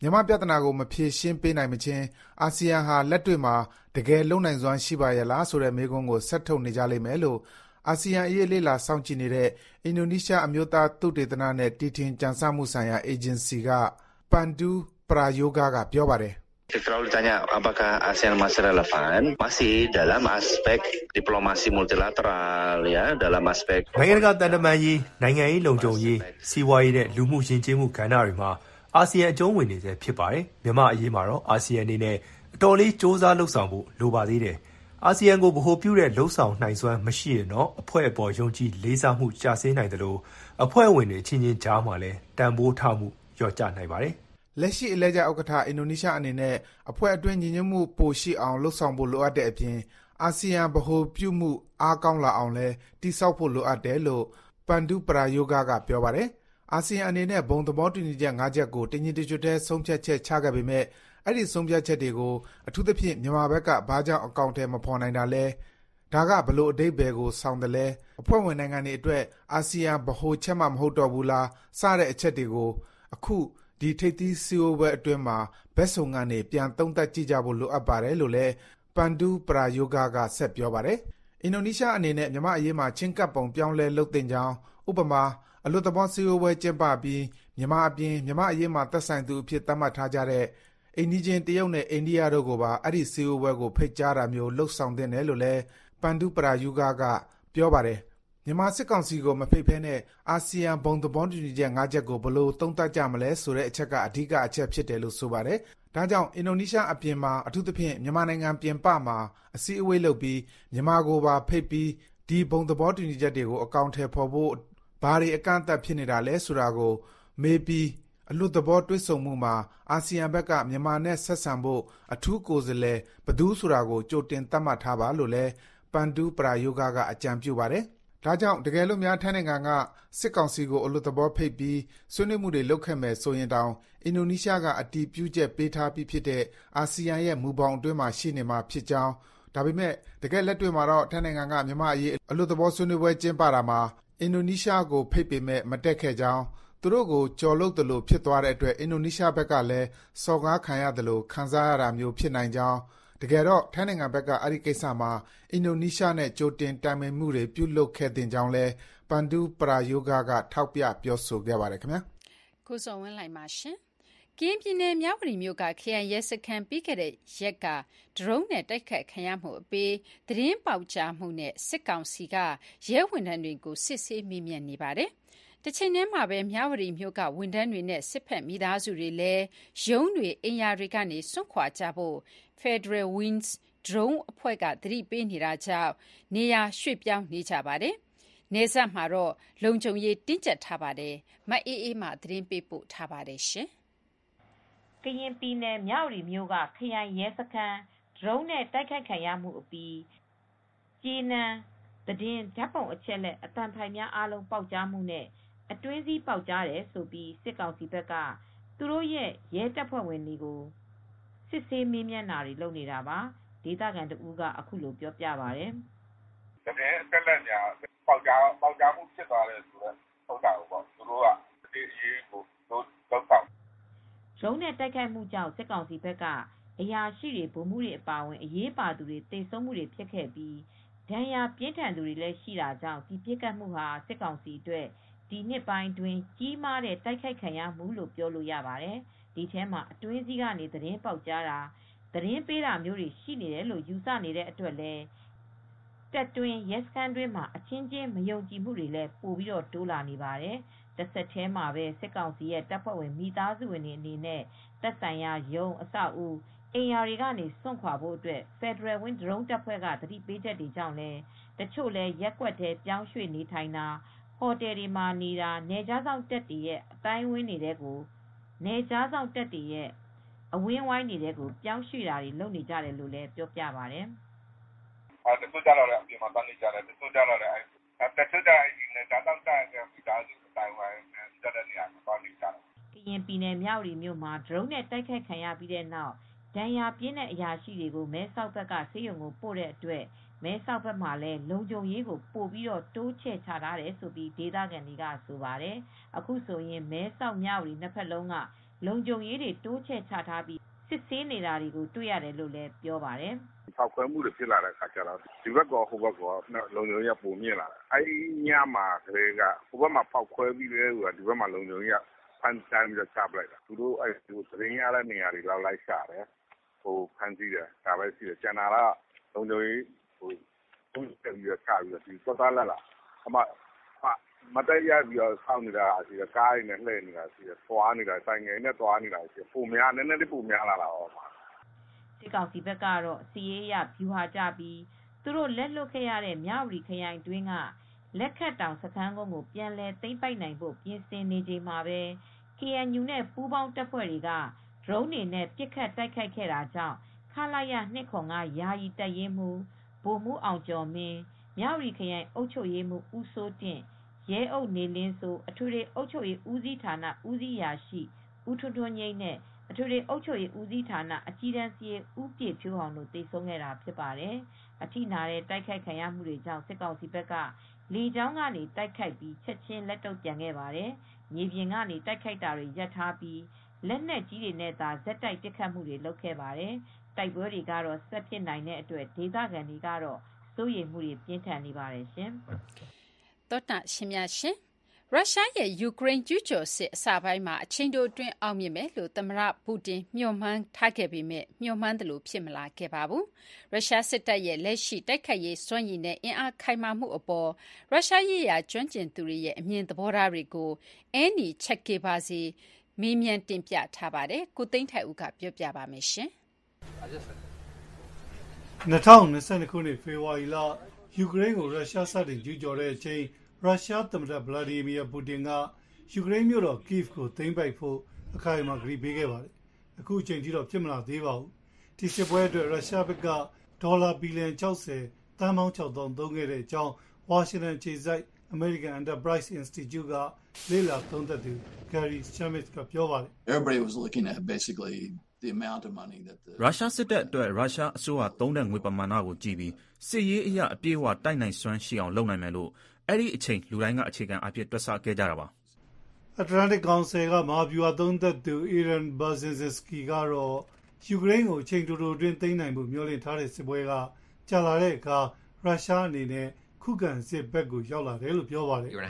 မြန်မာပြဿနာကိုမဖြေရှင်းပေးနိုင်မချင်းအာဆီယံဟာလက်တွေ့မှာတကယ်လုံနိုင်စွမ်းရှိပါရဲ့လားဆိုတဲ့မေးခွန်းကိုဆက်ထုတ်နေကြလိမ့်မယ်လို့အာဆီယံအရေးလေးလာစောင့်ကြည့်နေတဲ့အင်ဒိုနီးရှားအမျိုးသားသုတေသနနဲ့တည်ထင်ကြံစမှုဆိုင်ရာအေဂျင်စီကပန်တူးပရာယိုဂါကပြောပါတယ် Kalau ditanya apakah ASEAN masih relevan, masih dalam aspek diplomasi multilateral ya, dalam aspek နိုင်ငံတကာတန်တမာရေးနိုင်ငံရေးလုံခြုံရေးစီးပွားရေးနဲ့လူမှုယဉ်ကျေးမှုကဏ္ဍတွေမှာအာဆီယံအကျုံးဝင်နေစေဖြစ်ပါတယ်မြန်မာအရေးမှာတော့အာဆီယံအနေနဲ့အတော်လေးစ조사လှုပ်ဆောင်ဖို့လိုပါသေးတယ်အာဆီယံကိုဗဟိုပြုတဲ့လှုပ်ဆောင်နိုင်စွမ်းမရှိရင်တော့အဖွဲ့အပေါ်ယုံကြည်လေးစားမှုကျဆင်းနိုင်တယ်လို့အဖွဲ့ဝင်တွေချင်းချင်းကြားမှာလည်းတန်ဖိုးထားမှုလျော့ကျနိုင်ပါတယ်လက်ရှိအလဲကျဥက္ကဋ္ဌအင်ဒိုနီးရှားအနေနဲ့အဖွဲ့အတွင်းညီညွတ်မှုပိုရှိအောင်လှုပ်ဆောင်ဖို့လိုအပ်တဲ့အပြင်အာဆီယံဗဟိုပြုမှုအားကောင်းလာအောင်လဲတိစောက်ဖို့လိုအပ်တယ်လို့ပန်တူးပရာယိုဂါကပြောပါတယ်အာဆီယံအနေနဲ့ဘုံသဘောတူညီချက်၅ချက်ကိုတညီတညွတ်တည်းဆုံးဖြတ်ချက်ချခဲ့ပေမဲ့အဲ့ဒီဆုံးဖြတ်ချက်တွေကိုအထူးသဖြင့်မြန်မာဘက်ကဘာကြောင့်အကောင့်ထဲမဖော်နိုင်တာလဲဒါကဘလို့အတိတ်ဘယ်ကိုဆောင်တယ်လဲအဖွဲ့ဝင်နိုင်ငံတွေအတွက်အာဆီယံဗဟိုချက်မှမဟုတ်တော့ဘူးလားစတဲ့အချက်တွေကိုအခုဒီထိပ်သီးစီအိုဘဲအတွင်းမှာဘက်ဆုံကနေပြန်သုံးသပ်ကြည့်ကြဖို့လိုအပ်ပါတယ်လို့လည်းပန်တူးပရာယိုဂါကဆက်ပြောပါတယ်အင်ဒိုနီးရှားအနေနဲ့မြန်မာအရေးမှာချင်းကပ်ပုံပြောင်းလဲလုပ်တင်ကြောင်းဥပမာအလွတ်သဘောစီအိုဘဲကျင်းပပြီးမြန်မာအပြင်မြန်မာအရေးမှာသက်ဆိုင်သူအဖြစ်သတ်မှတ်ထားကြတဲ့အိန္ဒိချင်းတရုတ်နဲ့အိန္ဒိယတို့ကိုပါအဲ့ဒီစီအိုဘဲကိုဖိတ်ကြားတာမျိုးလှုပ်ဆောင်တင်တယ်လို့လည်းပန်တူးပရာယိုဂါကပြောပါတယ်မြန်မာစစ်ကောင်စီကိုမဖိတ်ဖဲနဲ့အာဆီယံဘုံသဘောတူညီချက်၅ချက်ကိုဘလို့သုံးသပ်ကြမလဲဆိုတဲ့အချက်ကအဓိကအချက်ဖြစ်တယ်လို့ဆိုပါတယ်။ဒါကြောင့်အင်ဒိုနီးရှားအပြင်မှာအထူးသဖြင့်မြန်မာနိုင်ငံပြင်ပမှာအစည်းအဝေးလုပ်ပြီးမြန်မာကိုပါဖိတ်ပြီးဒီဘုံသဘောတူညီချက်တွေကိုအကောင့်ထဲပေါ်ဖို့ဘာတွေအကန့်အသတ်ဖြစ်နေတာလဲဆိုတာကိုမေးပြီးအလွတ်သဘောတွဲဆုံမှုမှာအာဆီယံဘက်ကမြန်မာနဲ့ဆက်ဆံဖို့အထူးကိုယ်စားလှယ်ဘယ်သူဆိုတာကိုကြိုတင်သတ်မှတ်ထားပါလို့လည်းပန်တူးပရာယိုဂါကအကြံပြုပါတယ်။ဒါကြောင့်တကယ်လို့များထိုင်းနိုင်ငံကစစ်ကောင်စီကိုအလွတ်သဘောဖိတ်ပြီးဆွေးနွေးမှုတွေလုပ်ခဲ့မယ်ဆိုရင်တောင်အင်ဒိုနီးရှားကအတည်ပြုချက်ပေးထားပြီးဖြစ်တဲ့အာဆီယံရဲ့မူပေါင်းအတွင်းမှာရှိနေမှာဖြစ်ကြောင်းဒါပေမဲ့တကယ်လက်တွေ့မှာတော့ထိုင်းနိုင်ငံကမြန်မာအရေးအလွတ်သဘောဆွေးနွေးပွဲကျင်းပတာမှာအင်ဒိုနီးရှားကိုဖိတ်ပေမဲ့မတက်ခဲ့ကြောင်းသူတို့ကိုကြော်လုတ်တယ်လို့ဖြစ်သွားတဲ့အတွက်အင်ဒိုနီးရှားဘက်ကလည်းစော်ကားခံရတယ်လို့ခံစားရတာမျိုးဖြစ်နိုင်ကြောင်းတကယ်တော့ထိုင်းနိုင်ငံဘက်ကအဲ့ဒီကိစ္စမှာအင်ဒိုနီးရှားနဲ့ကြိုတင်တိုင်ပင်မှုတွေပြုလုပ်ခဲ့တဲ့ကြောင်းလဲပန်တူးပရာယိုဂါကထောက်ပြပြောဆိုခဲ့ပါတယ်ခင်ဗျာကိုစောဝင်းလိုက်ပါရှင်ကင်းပြည်နယ်မြဝတီမြို့ကခရိုင်ရဲစခန်းပြီးခဲ့တဲ့ရက်ကဒရုန်းနဲ့တိုက်ခတ်ခံရမှုအပြီးသတင်းပေါက်ကြားမှုနဲ့စစ်ကောင်စီကရဲဝန်ထမ်းတွေကိုစစ်ဆေးမိမြတ်နေပါတယ်တချိန်တည်းမှာပဲမြဝတီမြို့ကဝန်ထမ်းတွေနဲ့စစ်ဖက်မိသားစုတွေလည်းရုံးတွေအင်ယာတွေကနေစွန့်ခွာကြဖို့ Federal Wings Drone အဖွဲ့ကသတိပေးနေတာကြောင့်နေရာရွှေ့ပြောင်းနေကြပါတယ်။နေဆက်မှာတော့လုံခြုံရေးတင်းကျပ်ထားပါတယ်။မအေးအေးမှသတင်းပေးပို့ထားပါတယ်ရှင်။ကရင်ပြည်နယ်မြဝတီမြို့ကခရိုင်ရဲစခန်း drone နဲ့တိုက်ခိုက်ခံရမှုအပြီးကျေနံသတင်းဓာတ်ပုံအချက်လက်အတန်ဖိုင်များအားလုံးပေါက်ကြားမှုနဲ့အတွင်းစည်းပေါက်ကြားတယ်ဆိုပြီးစစ်ကောင်စီဘက်ကသူတို့ရဲ့ရဲတပ်ဖွဲ့ဝင်တွေကိုစစ်ဆေးမေးမြန်းတာတွေလုပ်နေတာပါဒေသခံတဦးကအခုလိုပြောပြပါတယ်တကယ်အချက်လက်များပေါက်ကြားမှုဖြစ်သွားတယ်ဆိုတော့ဟုတ်တာပေါ့သူတို့ကဒီအရေးကိုလောက်ဆောင်ရုံးနဲ့တိုက်ခိုက်မှုကြောင့်စစ်ကောင်စီဘက်ကအရာရှိတွေဗိုလ်မှူးတွေအပါအဝင်အရေးပါသူတွေတိတ်ဆုံးမှုတွေဖြစ်ခဲ့ပြီးဒဏ်ရာပြင်းထန်သူတွေလည်းရှိတာကြောင့်ဒီပြစ်ခတ်မှုဟာစစ်ကောင်စီအတွက်ဒီနှစ်ပိုင်းတွင်ကြီးမားတဲ့တိုက်ခိုက်ခံရမှုလို့ပြောလို့ရပါတယ်ဒီထဲမှာအတွင်းစည်းကနေသတင်းပေါက်ကြားတာသတင်းပေးတာမျိုးတွေရှိနေတယ်လို့ယူဆနေတဲ့အတွက်လည်းတက်တွင်ရဲစခန်းတွင်းမှာအချင်းချင်းမယုံကြည်မှုတွေလည်းပိုပြီးတော့တိုးလာနေပါတယ်တစ်ဆက်တည်းမှာပဲစစ်ကောင်စီရဲ့တပ်ဖွဲ့ဝင်မိသားစုဝင်တွေအနေနဲ့သက်ဆိုင်ရာရုံးအဆောက်အဦအင်ယာတွေကနေစွန့်ခွာဖို့အတွက် Federal Wing Drone တပ်ဖွဲ့ကသတိပေးချက်တွေကြောင့်လည်းတချို့လည်းရက်ကွက်ထဲပြောင်းရွှေ့နေထိုင်တာဟိုတယ်တွေမှာနေတာနယ်ခြားစောင့်တပ်တွေရဲ့အတိုင်းဝင်းနေတဲ့ကိုနယ်ခြားစောင့်တပ်တွေရဲ့အဝင်းဝိုင်းနေတဲ့ကိုပြောင်းရွှေ့တာတွေလုပ်နေကြတယ်လို့လည်းပြောပြပါတယ်တချို့ကြတော့လည်းအပြင်မှာတန်းနေကြတယ်တချို့ကြတော့လည်းတချို့ကြဒီနယ်ခြားစောင့်တပ်ရဲ့မိသားစုအတိုင်းဝိုင်းကြတဲ့နေရာမှာတန်းနေကြတယ်ကရင်ပြည်နယ်မြဝတီမြို့မှာ drone နဲ့တိုက်ခိုက်ခံရပြီးတဲ့နောက်ဒဏ်ရာပြင်းတဲ့အရာရှိတွေကိုမဲဆောက်ဘက်ကဆေးရုံကိုပို့တဲ့အတွက်မဲဆောက်ဘက်မှာလည်းလုံခြုံရေးကိုပို့ပြီးတော့တိုးချဲ့ချထားတယ်ဆိုပြီးဒေသခံတွေကဆိုပါတယ်အခုဆိုရင်မဲဆောက်မြဝတီနှစ်ဖက်လုံးကလုံခြုံရေးတွေတိုးချဲ့ချထားပြီးစစ်ဆေးနေတာတွေကိုတွေ့ရတယ်လို့လည်းပြောပါတယ်။ဖောက်ခွဲမှုတွေဖြစ်လာတဲ့အခါကျတော့ဒီဘက်ကဟိုဘက်ကလုံခြုံရေးပုံမြင့်လာတယ်။အဲဒီညမှာကလေးကဟိုဘက်မှာဖောက်ခွဲပြီးတဲ့ဟိုဒီဘက်မှာလုံခြုံရေးဖမ်းတိုင်းပြီးတော့ချပလိုက်တာ။သူတို့သတင်းရတဲ့နေရာတွေလောက်လိုက်ရှာတယ်။ဖမ်းဆီးတယ်ဒါပဲရှိတယ်။ကျန်တာကလုံခြုံရေးပုံတက်ပြီးတော့ချပြီးတော့ဒီသွားသွားလာအမမတရားပြီးတော့ဆောင်းနေတာရှိတယ်ကားတွေနဲ့လှည့်နေတာရှိတယ်သွားနေတာဆိုင်ငယ်နဲ့သွားနေတာရှိတယ်ပုံများနည်းနည်းလေးပုံများလာတာဟောပါစစ်ကောင်စီဘက်ကတော့စီရေးရဖြူဟာကြပြီးသူတို့လက်လွတ်ခဲ့ရတဲ့မြဝတီခရိုင်တွင်းကလက်ခတ်တောင်စခန်းကုန်းကိုပြန်လည်သိမ်းပိုက်နိုင်ဖို့ပြင်ဆင်နေချိန်မှာပဲ KNU နဲ့ပူးပေါင်းတပ်ဖွဲ့တွေက drone တွေနဲ့ပစ်ခတ်တိုက်ခိုက်ခဲ့တာကြောင့်ခလာရ205ယာယီတပ်ရင်းမှုဗိုလ်မှူးအောင်ကျော်မင်းမြဝတီခရိုင်အုပ်ချုပ်ရေးမှူးဦးစိုးတင့်ရဲအုပ်နေလင်းစိုးအထွေထွေအုပ်ချုပ်ရေးဦးစီးဌာနဦးစီးရာရှိဦးထွန်းထွန်းငိမ့်နဲ့အထွေထွေအုပ်ချုပ်ရေးဦးစီးဌာနအကြီးတန်းစီရင်ဦးပြည့်ဖြိုးအောင်တို့တိုက်ဆုံခဲ့တာဖြစ်ပါတယ်။အထိနာတဲ့တိုက်ခိုက်ခံရမှုတွေကြောင့်စစ်ကောင်စီဘက်ကလေကြောင်းကနေတိုက်ခိုက်ပြီးချက်ချင်းလက်တုပ်ပြန်ခဲ့ပါတယ်။မြေပြင်ကနေတိုက်ခိုက်တာတွေရပ်ထားပြီးလက်နက်ကြီးတွေနဲ့သာဇက်တိုက်ပစ်ခတ်မှုတွေလုပ်ခဲ့ပါတယ်။တိုက်ပွဲတွေကတော့ဆက်ဖြစ်နိုင်တဲ့အတွက်ဒေသခံတွေကတော့စိုးရိမ်မှုတွေပြင်းထန်နေပါတယ်ရှင်။သောတာရှင်များရှင်ရုရှားရဲ့ယူကရိန်းကျူးကျော်စစ်အစပိုင်းမှာအချိန်တိုအတွင်းအောင်မြင်မယ်လို့သမ္မတပူတင်မျှော်မှန်းထားခဲ့ပေမဲ့မျှော်မှန်းသလိုဖြစ်မလာခဲ့ပါဘူး။ရုရှားစစ်တပ်ရဲ့လက်ရှိတိုက်ခိုက်ရေးစွမ်းရည်နဲ့အင်အားခိုင်မာမှုအပေါ်ရုရှားရေးရာကျွမ်းကျင်သူတွေရဲ့အမြင်သဘောထားတွေကိုအန်နီချက်ကေပါစီမေးမြန်းတင်ပြထားပါတယ်။ကိုသိန်းထိုက်ဦးကပြောပြပါမယ်ရှင်။2022ခုနှစ်ဖေဖော်ဝါရီလယူကရိန်းကိုရုရှားစတင်ကျူးကျော်တဲ့အချိန်ရုရှားသမ္မတဗလာဒီမီယာပူတင်ကယူကရိန်းမြို့တော်ကိဗ်ကိုသိမ်းပိုက်ဖို့အခိုင်အမာကတိပေးခဲ့ပါတယ်။အခုအချိန်ထိတော့ဖြစ်မလာသေးပါဘူး။ဒီစစ်ပွဲအတွက်ရုရှားဘက်ကဒေါ်လာဘီလီယံ60သန်းပေါင်း6000သုံးခဲ့တဲ့အကြောင်းဝါရှင်တန်ခြေစိုက် American Enterprise Institute ကလေ့လာသုံးသပ်သူ Gary Schmidt ကပြောပါတယ်။ Everybody was looking at basically the amount of money that ရုရှားစစ်တပ်အတွက်ရုရှားအစိုးရသုံးတဲ့ငွေပမာဏကိုကြည့်ပြီးစစ်ရေးအရာအပြည့်အဝတိုက်နိုင်စွမ်းရှိအောင်လုပ်နိုင်မယ်လို့အဲ့ဒီအချိန်လူတိုင်းကအခြေခံအဖြစ်တွက်ဆခဲ့ကြတာပါ။ Atlantic Council ကမဟာဗျူဟာသုံးသပ်သူ Aaron Bazinski ကတော့ယူကရိန်းကိုအချိန်တိုတိုအတွင်းသိမ်းနိုင်ဖို့မျှော်လင့်ထားတဲ့စစ်ပွဲကကြာလာတဲ့အခါရုရှားအနေနဲ့ခုခံစစ်ဘက်ကိုရောက်လာတယ်လို့ပြောပါတယ်။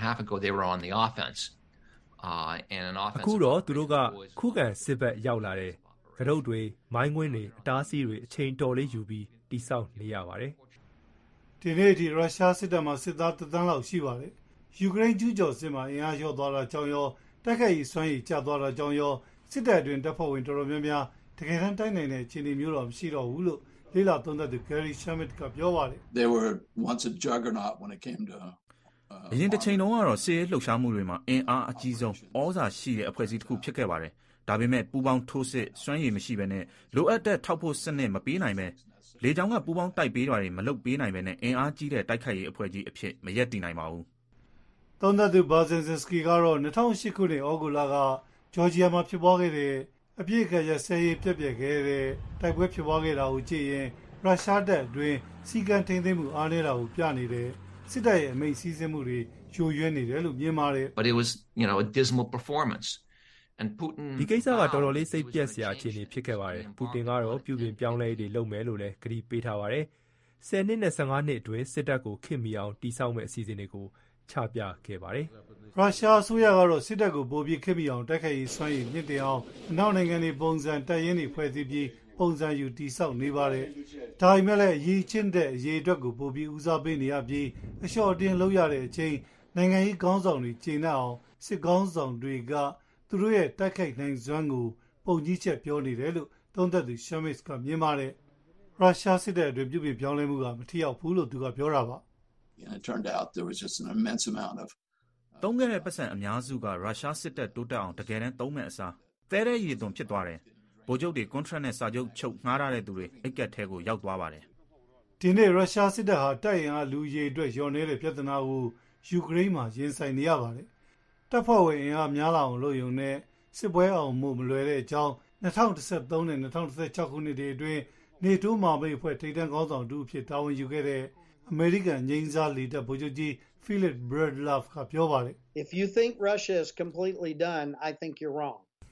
အခုတော့သူတို့ကခုခံစစ်ဘက်ရောက်လာတယ်။ကတုတ်တွေမိုင်းကွင်းတွေအတားအဆီးတွေအချိန်တော်လေးယူပြီးတိစောက်နေရပါတယ်။ဒီနေ့ဒီရုရှားစစ်တပ်မှာစစ်သား1 သန်းလောက်ရှိပါတယ်။ယူကရိန်းကျူးကျော်စစ်မှာအင်အားလျော့သွားတာကြောင့်ရောတိုက်ခိုက်ရေးစွမ်းရည်ကျသွားတာကြောင့်ရောစစ်တပ်အတွင်းတပ်ဖွဲ့ဝင်တော်တော်များများတကယ်တမ်းတိုက်နိုင်တဲ့အခြေအနေမျိုးတော့မရှိတော့ဘူးလို့လေ့လာသုံးသပ်သူ Gary Schmidt ကပြောပါတယ်။ They were once a juggernaut when it came to အရင်တစ်ချိန်လုံးကတော့စစ်ရေးလှုပ်ရှားမှုတွေမှာအင်အားအကြီးဆုံးဩဇာရှိတဲ့အဖွဲ့အစည်းတစ်ခုဖြစ်ခဲ့ပါတယ်။ဒါပေမဲ့ပူပေါင်းထိုးစစ်စွမ်းရည်မရှိဘဲနဲ့လိုအပ်တဲ့ထောက်ဖို့စနစ်မပေးနိုင်ပဲလေကြောင်းကပူပေါင်းတိုက်ပေးတာတွေမလုပ်ပေးနိုင်ပဲနဲ့အင်အားကြီးတဲ့တိုက်ခိုက်ရေးအဖွဲ့ကြီးအဖြစ်မရက်တည်နိုင်ပါဘူး။သုံးသပ်သူ Bazinski ကတော့2008ခုနှစ်ဩဂုတ်လကဂျော်ဂျီယာမှာဖြစ်ပွားခဲ့တဲ့အပြည့်အခရစဲရေးပြက်ပြက်ခဲ့တဲ့တိုက်ပွဲဖြစ်ပွားခဲ့တာကိုကြည့်ရင်ရုရှားတပ်အတွင်းစီကံထိန်းသိမ်းမှုအားနည်းတာကိုပြနေတဲ့စစ်တပ်ရဲ့အမိန့်စည်းစိမ်မှုတွေယိုယွင်းနေတယ်လို့မြင်ပါတယ်။ But it was, a dismal performance. And Putin ဒီကိစ္စကတော်တော်လေးစိတ်ပျက်စရာအခြေအနေဖြစ်ခဲ့ပါတယ်။ပူတင်ကတော့ပြုပြင်ပြောင်းလဲရေးတွေလုပ်မယ်လို့လည်းကတိပေးထားပါတယ်။10နှစ်နဲ့15နှစ်အတွင်းစစ်တပ်ကိုခင်မီအောင်တည်ဆောက်မဲ့အစီအစဉ်တွေကိုချပြခဲ့ပါတယ်။ရုရှားအစိုးရကတော့စစ်တပ်ကိုပိုပြီးခင်မီအောင်တိုက်ခိုက်ရေးစွမ်းရည်မြင့်တင်အောင်အနောက်နိုင်ငံတွေပုံစံတပ်ရင်းတွေဖွဲ့စည်းပြီးပုံစံယူတည်ဆောက်နေပါတယ်။ဒါပေမဲ့လည်းအရေးချင်းတဲ့အရေးအတွက်ကိုပိုပြီးဦးစားပေးနေရပြီးအလျှော့အတင်းလုပ်ရတဲ့အချိန်နိုင်ငံရေးခေါင်းဆောင်တွေကျေနပ်အောင်စစ်ခေါင်းဆောင်တွေကသူတို့ရဲ့တိုက်ခိုက်နိုင်စွမ်းကိုပုံကြီးချက်ပြောနေတယ်လို့သုံးသပ်သူ Schmidt ကမြင်ပါတယ်။ရုရှားစစ်တပ်အတွင်းပြုပြင်ပြောင်းလဲမှုကမထိရောက်ဘူးလို့သူကပြောတာပါ။ It turned out there was just an immense amount of သုံးခဲ့တဲ့ပတ်စံအများစုကရုရှားစစ်တပ်တိုးတက်အောင်တကယ်တမ်းသုံးမဲ့အစားသဲတဲ့ရည်သွန်ဖြစ်သွားတယ်။ဗိုလ်ချုပ်တွေ contract နဲ့စာချုပ်ချုပ်ငှားထားတဲ့သူတွေအိတ်ကက်ထဲကိုရောက်သွားပါတယ်။ဒီနေ့ရုရှားစစ်တပ်ဟာတိုက်ရင်အားလူကြီးအတွက်လျော်နေတဲ့ပြဿနာကိုယူကရိန်းမှာရင်ဆိုင်နေရပါတယ်။တပ်ဖွဲ့ဝင်အင်အားများလာအောင်လုပ်ရုံနဲ့စစ်ပွဲအောင်မှုမလွယ်တဲ့အကြောင်း2013နဲ့2016ခုနှစ်တွေအတွင်းနေတိုးမဟာမိတ်အဖွဲ့ထိပ်တန်းခေါင်းဆောင်တူအဖြစ်တာဝန်ယူခဲ့တဲ့အမေရိကန်ငြိမ်းစားလေတပ်ဗိုလ်ချုပ်ကြီး Philip Bredlove ကပြောပါတယ်။ If you think Russia is completely done, I think you're wrong.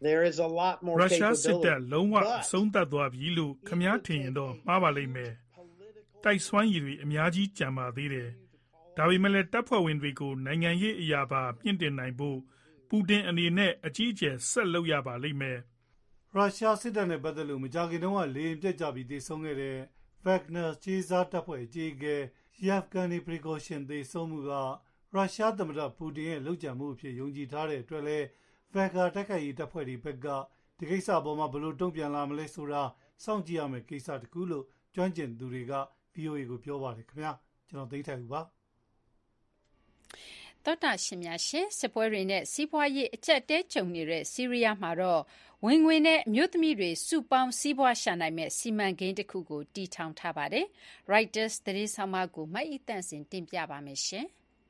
ရုရှားစစ်တပ်လုံးဝအဆုံးသတ်သွားပြီလို့ခင်ဗျားထင်ရင်တော့မှားပါလိမ့်မယ်။တိုက်စွမ်းရည်တွေအများကြီးကျန်ပါသေးတယ်။ဒါပေမဲ့လည်းတပ်ဖွဲ့ဝင်တွေကိုနိုင်ငံရေးအရာပါမြင့်တင်နိုင်ဖို့ပူတင်အနေနဲ့အကြီးအကျယ်ဆက်လုပ်ရပါလိမ့်မယ်။ရုရှားစစ်တပ်နဲ့ပတ်သက်လို့မကြာခင်တုန်းကလေယာဉ်ပျက်ကျပြီးသေဆုံးခဲ့တဲ့ Wagner ကြေးစားတပ်ဖွဲ့အကြီးအကဲ Yevgeny Prigozhin သေဆုံးမှုကရုရှားသမ္မတပူတင်ရဲ့လုပ်ကြံမှုအဖြစ်ယုံကြည်ထားတဲ့အတွက်လည်း Wagner တိုက်ခိုက်ရေးတပ်ဖွဲ့တွေဘက်ကဒီကိစ္စအပေါ်မှာဘယ်လိုတုံ့ပြန်လာမလဲဆိုတာစောင့်ကြည့်ရမယ့်ကိစ္စတစ်ခုလို့ကျွမ်းကျင်သူတွေက VOA ကိုပြောပါတယ်ခင်ဗျာကျွန်တော်သိထိုက်ဦးပါသောတာရှင်များရှင်စစ်ပွဲတွေနဲ့စီးပွားရေးအကျပ်တဲကြုံနေတဲ့ဆီးရီးယားမှာတော့ဝင်ငွေနဲ့အမျိုးသမီးတွေစုပေါင်းစီးပွားရှာနိုင်မဲ့စီမံကိန်းတစ်ခုကိုတည်ထောင်ထားပါတယ် Reuters သတင်းဆောင်မကိုမအိတန့်စင်တင်ပြပါမယ်ရှင်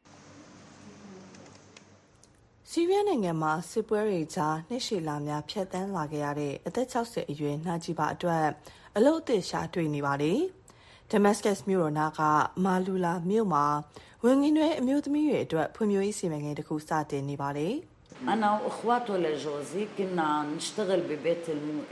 ဆီးရီးယားနိုင်ငံမှာစစ်ပွဲတွေကြားနှစ်ရှည်လာများဖျက်ဆီးလာခဲ့ရတဲ့အသက်60အရွယ်နာဂျီဘာအတွက်အလုပ်အသစ်ရှာတွေ့နေပါတယ်။ Damascus မြို့တော်နာကမာလူလာမြို့မှာဝင်ငွေနဲ့အမျိုးသမီးတွေအတွက်ဖွံ့ဖြိုးရေးစီမံကိန်းတစ်ခုစတင်နေပါတယ်။ أنا وأخواته لجوزي كنا نشتغل ببيت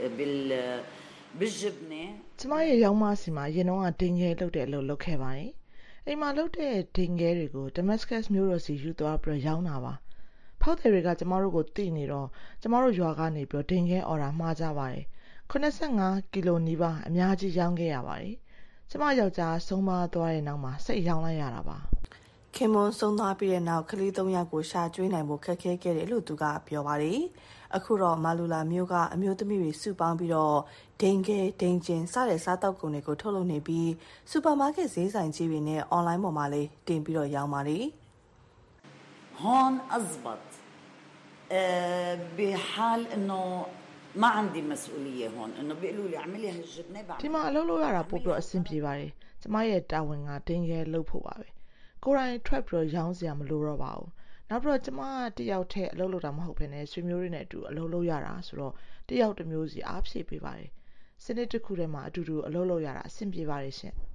بالجبنة ကျမရဲ့ရောင်းမစီမှာရင်တော့ဒင်ငယ်လုပ်တဲ့အလုပ်လုပ်ခဲ့ပါတယ်။အိမ်မှာလုပ်တဲ့ဒင်ငယ်တွေကို Damascus မြို့တော်စီယူသွားပြီးရောင်းတာပါ။ဖောက်သည်တွေကကျမတို့ကိုသိနေတော့ကျမတို့ရွာကနေပြီးဒင်ငယ်အော်ဒါမှားကြပါတယ်။85ကီလိုနီးပါးအများကြီးရောင်းခဲ့ရပါတယ်။ကျမယောက်ျားဆုံးမသွားတဲ့နောက်မှာစိတ်ရောင်းလိုက်ရတာပါ။ခင်မွန်ဆုံးသွားပြီးတဲ့နောက်ကလေး3ယောက်ကိုရှာကျွေးနိုင်ဖို့ခက်ခဲခဲ့တယ်လို့သူကပြောပါတယ်။အခုတော့မာလူလာမျိုးကအမျိုးသမီးတွေစုပေါင်းပြီးတော့ဒိန်ကဲဒိန်ကျင်စတဲ့စားတောက်ကုန်တွေကိုထုတ်လုပ်နေပြီးစူပါမားကတ်ဈေးဆိုင်ကြီးတွေနဲ့အွန်လိုင်းပေါ်မှာလည်းတင်ပြီးတော့ရောင်းပါတယ်။ هون أزبط بحال إنه ما عندي مسؤولية هون إنه بيقولوا لي اعملي هالجبنة بعمل ဒီမှာအလုပ်လုပ်ရတာပို့ပြီးအဆင်ပြေပါတယ်။ကျမရဲ့တာဝန်ကဒိန်ကဲလုပ်ဖို့ပါပဲ။ကိုယ်တိုင်ထွက်ပြီးရောင်းစရာမလိုတော့ပါဘူး။နောက်ပြီးတော့ကျမတယောက်တည်းအလုပ်လုပ်တာမဟုတ်ဘဲနဲ့ဆွေမျိုးတွေနဲ့အတူအလုပ်လုပ်ရတာဆိုတော့တယောက်တစ်မျိုးစီအားဖြည့်ပေးပါတယ်။စနစ်တစ်ခုထဲမှာအတူတူအလုပ်လုပ်ရတာအဆင်ပြေပါတယ်ရှင်။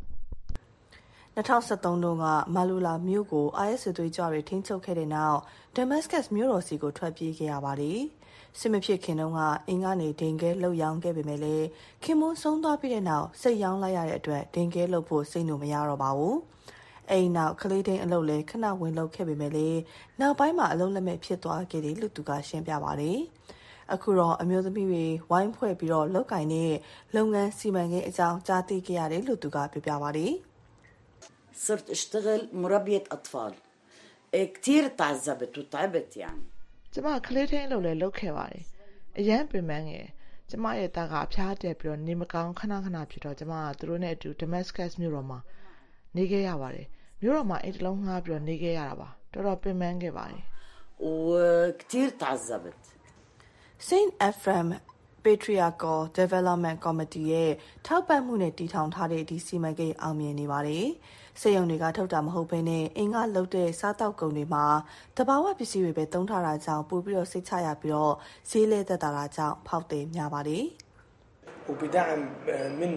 2013တုန်းကမာလူလာမြို့ကို IS စစ်သွေးကြွတွေထိန်းချုပ်ခဲ့တဲ့နောက် Damascus မြို့တော်စီကိုထွက်ပြေးခဲ့ရပါတယ်။စစ်မဖြစ်ခင်တုန်းကအင်းကနေဒင်ကဲလှုပ်ရောင်းခဲ့ပေမဲ့လည်းခင်မွန်းဆုံးသွားပြီးတဲ့နောက်စိတ်ရောင်းလိုက်ရတဲ့အတွက်ဒင်ကဲလှုပ်ဖို့စိတ်နှုတ်မရတော့ပါဘူး။အိမ်နောက်ကလေးတင်းအလုပ်လည်းခဏဝင်လုပ်ခဲ့ပေမဲ့လည်းနောက်ပိုင်းမှာအလုပ်လက်မဲ့ဖြစ်သွားခဲ့တယ်လို့သူကရှင်းပြပါတယ်။အခုတော့အမျိုးသမီးတွေဝိုင်းဖွဲ့ပြီးတော့လုပ်ကင်တဲ့လုပ်ငန်းစီမံကိန်းအကြောင်းကြားသိခဲ့ရတယ်လို့သူကပြောပြပါတယ်။ صرت اشتغل مربية أطفال كتير تعذبت وتعبت يعني ကျမကလေးထင်းလုပ်လဲလုပ်ခဲ့ပါတယ်အရန်ပင်ပန်းငယ်ကျမရဲ့တာကအဖျားတက်ပြီးတော့နေမကောင်းခဏခဏဖြစ်တော့ကျမကသူတို့နဲ့အတူ Damascus မြို့တော်မှာနေခဲ့ရပါတယ်မြို့တော်မှာအိမ်တစ်လုံးငှားပြီးတော့နေခဲ့ရတာပါတော်တော်ပင်ပန်းခဲ့ပါတယ် وكتير تعذبت Saint Ephraim Patriarchal Development Committee ရဲ့ထောက်ပံ့မှုနဲ့တည်ထောင်ထားတဲ့ဒီစီမံကိန်းအောင်မြင်နေပါတယ်။စေယုံတွေကထုတ်တာမဟုတ်ဘဲနဲ့အင်္ဂါလုတ်တဲ့စားတောက်ကုန်တွေမှာတဘာဝပစ္စည်းတွေပဲသုံးထားတာကြောင့်ပိုပြီးတော့စိတ်ချရပြီးတော့ဈေးလဲသက်သာတာကြောင့်ဖောက်သည်များပါတယ်။ وبدعم من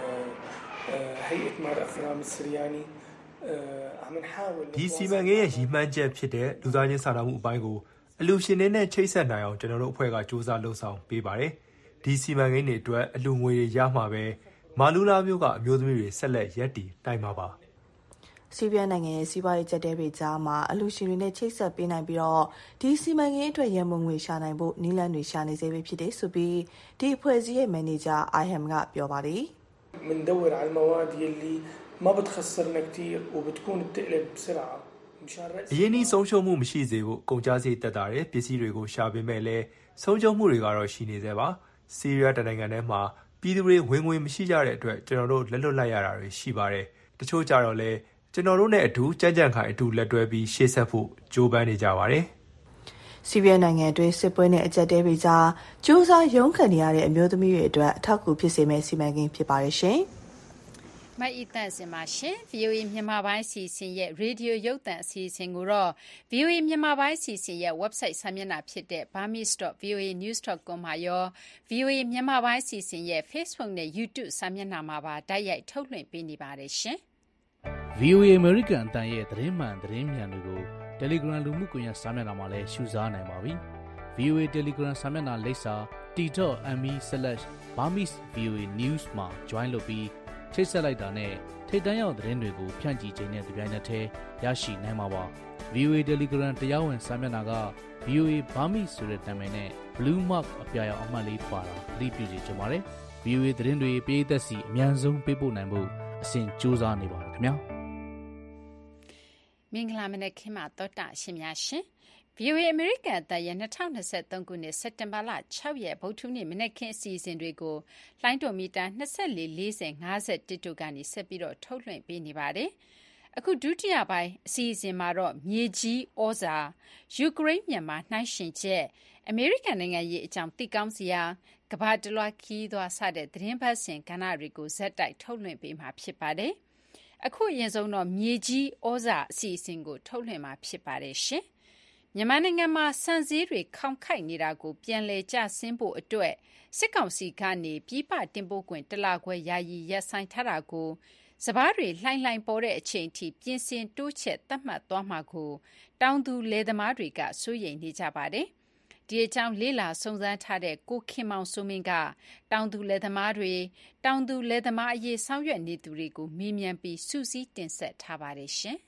هيئة مار أفرام السرياني ဒီစီမံကိန်းရဲ့ရည်မှန်းချက်ဖြစ်တဲ့လူသားချင်းစာနာမှုအပိုင်းကိုအလူရှင်တွေနဲ့ချိတ်ဆက်နိုင်အောင်ကျွန်တော်တို့အဖွဲ့ကစူးစမ်းလှုပ်ဆောင်ပေးပါတယ်။ဒီစီမံကိန်းတွေအတွက်အလူငွေတွေရမှာပဲမာလူလာမျိုးကအမျိုးသမီးတွေဆက်လက်ရပ်တည်နိုင်မှာပါ။ဆီးရီးယားနိုင်ငံရဲ့စီးပွားရေးကျပ်တဲတွေကြားမှာအလူရှင်တွေနဲ့ချိတ်ဆက်ပေးနိုင်ပြီးတော့ဒီစီမံကိန်းအတွက်ရန်ပုံငွေရှာနိုင်ဖို့နည်းလမ်းတွေရှာနေစေပဲဖြစ်တယ်ဆိုပြီးဒီအဖွဲ့အစည်းရဲ့မန်နေဂျာ IHAM ကပြောပါတယ်။ مندور على المواد يلي ما بتخسرنا كتير وبتكون بتقلب بسرعة အရင်ကြီးဆုံးရှုံးမှုမရှိစေဖို့ကုန်ကျစရိတ်တက်တာတဲ့ပစ္စည်းတွေကိုရှာပေးမဲ့လဲဆုံးရှုံးမှုတွေကတော့ရှိနေသေးပါဆီးရီးယားတနိုင်ငံထဲမှာပြည်သူတွေဝင်ငွေမရှိကြတဲ့အတွက်ကျွန်တော်တို့လက်လွတ်လိုက်ရတာတွေရှိပါတယ်တချို့ကြတော့လဲကျွန်တော်တို့နဲ့အတူကြံ့ကြံ့ခိုင်အတူလက်တွဲပြီးရှေ့ဆက်ဖို့ကြိုးပမ်းနေကြပါတယ်ဆီးရီးယားနိုင်ငံအတွင်းစစ်ပွဲနဲ့အကြက်တဲတွေကြားကြိုးစားရုန်းကန်နေရတဲ့အမျိုးသမီးတွေအတွက်အထောက်အကူဖြစ်စေမယ့်စီမံကိန်းဖြစ်ပါတယ်ရှင်မအီတန့်စင်ပါရှင် VOA မြန်မာပိုင်းစီစဉ်ရဲ့ရေဒီယိုရုပ်သံအစီအစဉ်ကိုတော့ VOA မြန်မာပိုင်းစီစဉ်ရဲ့ website စာမျက်နှာဖြစ်တဲ့ burmese.voanews.com မှာရော VOA မြန်မာပိုင်းစီစဉ်ရဲ့ Facebook နဲ့ YouTube စာမျက်နှာမှာပါတိုက်ရိုက်ထုတ်လွှင့်ပေးနေပါတယ်ရှင် VOA American အတန်ရဲ့သတင်းမှန်သတင်းမြန်တွေကို Telegram လူမှုကွန်ရက်စာမျက်နှာမှာလည်းရှုစားနိုင်ပါပြီ VOA Telegram စာမျက်နှာလိပ်စာ t.me/Burmese VOA News မှာ join လုပ်ပြီးချိတ်ဆက်လိုက်တာနဲ့ထိပ်တန်းရောက်သတင်းတွေကိုဖြန့်ချီချိန်နဲ့တပြိုင်နက်တည်းရရှိနိုင်မှာပါ VOA Telegram တရားဝင်စာမျက်နှာက VOA Burmese ဆိုတဲ့နာမည်နဲ့ Blue Mark အပြာရောင်အမှတ်လေးပါတာသတိပြုစီကြပါတယ် VOA သတင်းတွေပေးသက်စီအများဆုံးပေးပို့နိုင်ဖို့အစဉ်ကြိုးစားနေပါတယ်ခင်ဗျာမင်္ဂလာမနက်ခင်းမှာတော်တာရှင်များရှင် VOA American အသံရဲ့2023ခုနှစ်စက်တင်ဘာလ6ရက်ဗုဒ္ဓနေ့မနက်ခင်းအစီအစဉ်တွေကိုလှိုင်းတော်မီတာ24 40 51တို့ကနေဆက်ပြီးတော့ထုတ်လွှင့်ပေးနေပါတယ်။အခုဒုတိယပိုင်းအစီအစဉ်မှာတော့မြေကြီးဩဇာယူကရိန်းမြန်မာနှိုင်းယှဉ်ချက်အမေရိကန်နိုင်ငံရေးအကြောင်းသိကောင်းစရာကမ္ဘာတလွှာခီးသွားစတဲ့သတင်းပတ်စဉ်ကဏ္ဍတွေကိုဇက်တိုက်ထုတ်လွှင့်ပေးမှာဖြစ်ပါတယ်။အခုအရင်ဆုံးတော့မြေကြီးဩဇာအစီအစဉ်ကိုထုတ်လွှင့်မှာဖြစ်ပါတယ်ရှင်။မြန်မာနိုင်ငံမှာစံစည်းတွေခေါင်ခိုက်နေတာကိုပြန်လည်ကျဆင်းဖို့အတွက်စစ်ကောင်စီကနေပြည်ပတင်ပို့ခွင့်တလခွဲယာယီရပ်ဆိုင်းထားတာကိုစပားတွေလှိုင်းလှိုင်းပေါ်တဲ့အချိန်ထိပြင်ဆင်တိုးချဲ့သတ်မှတ်သွားမှာကိုတောင်သူလယ်သမားတွေကစိုးရိမ်နေကြပါတယ်။ဒီအကြောင်းလေးလာစုံစမ်းထားတဲ့ကိုခင်မောင်စိုးမင်းကတောင်သူလယ်သမားတွေတောင်သူလယ်သမားအရေးဆောင်ရွက်နေသူတွေကိုမေးမြန်းပြီးစုစည်းတင်ဆက်ထားပါတယ်ရှင်။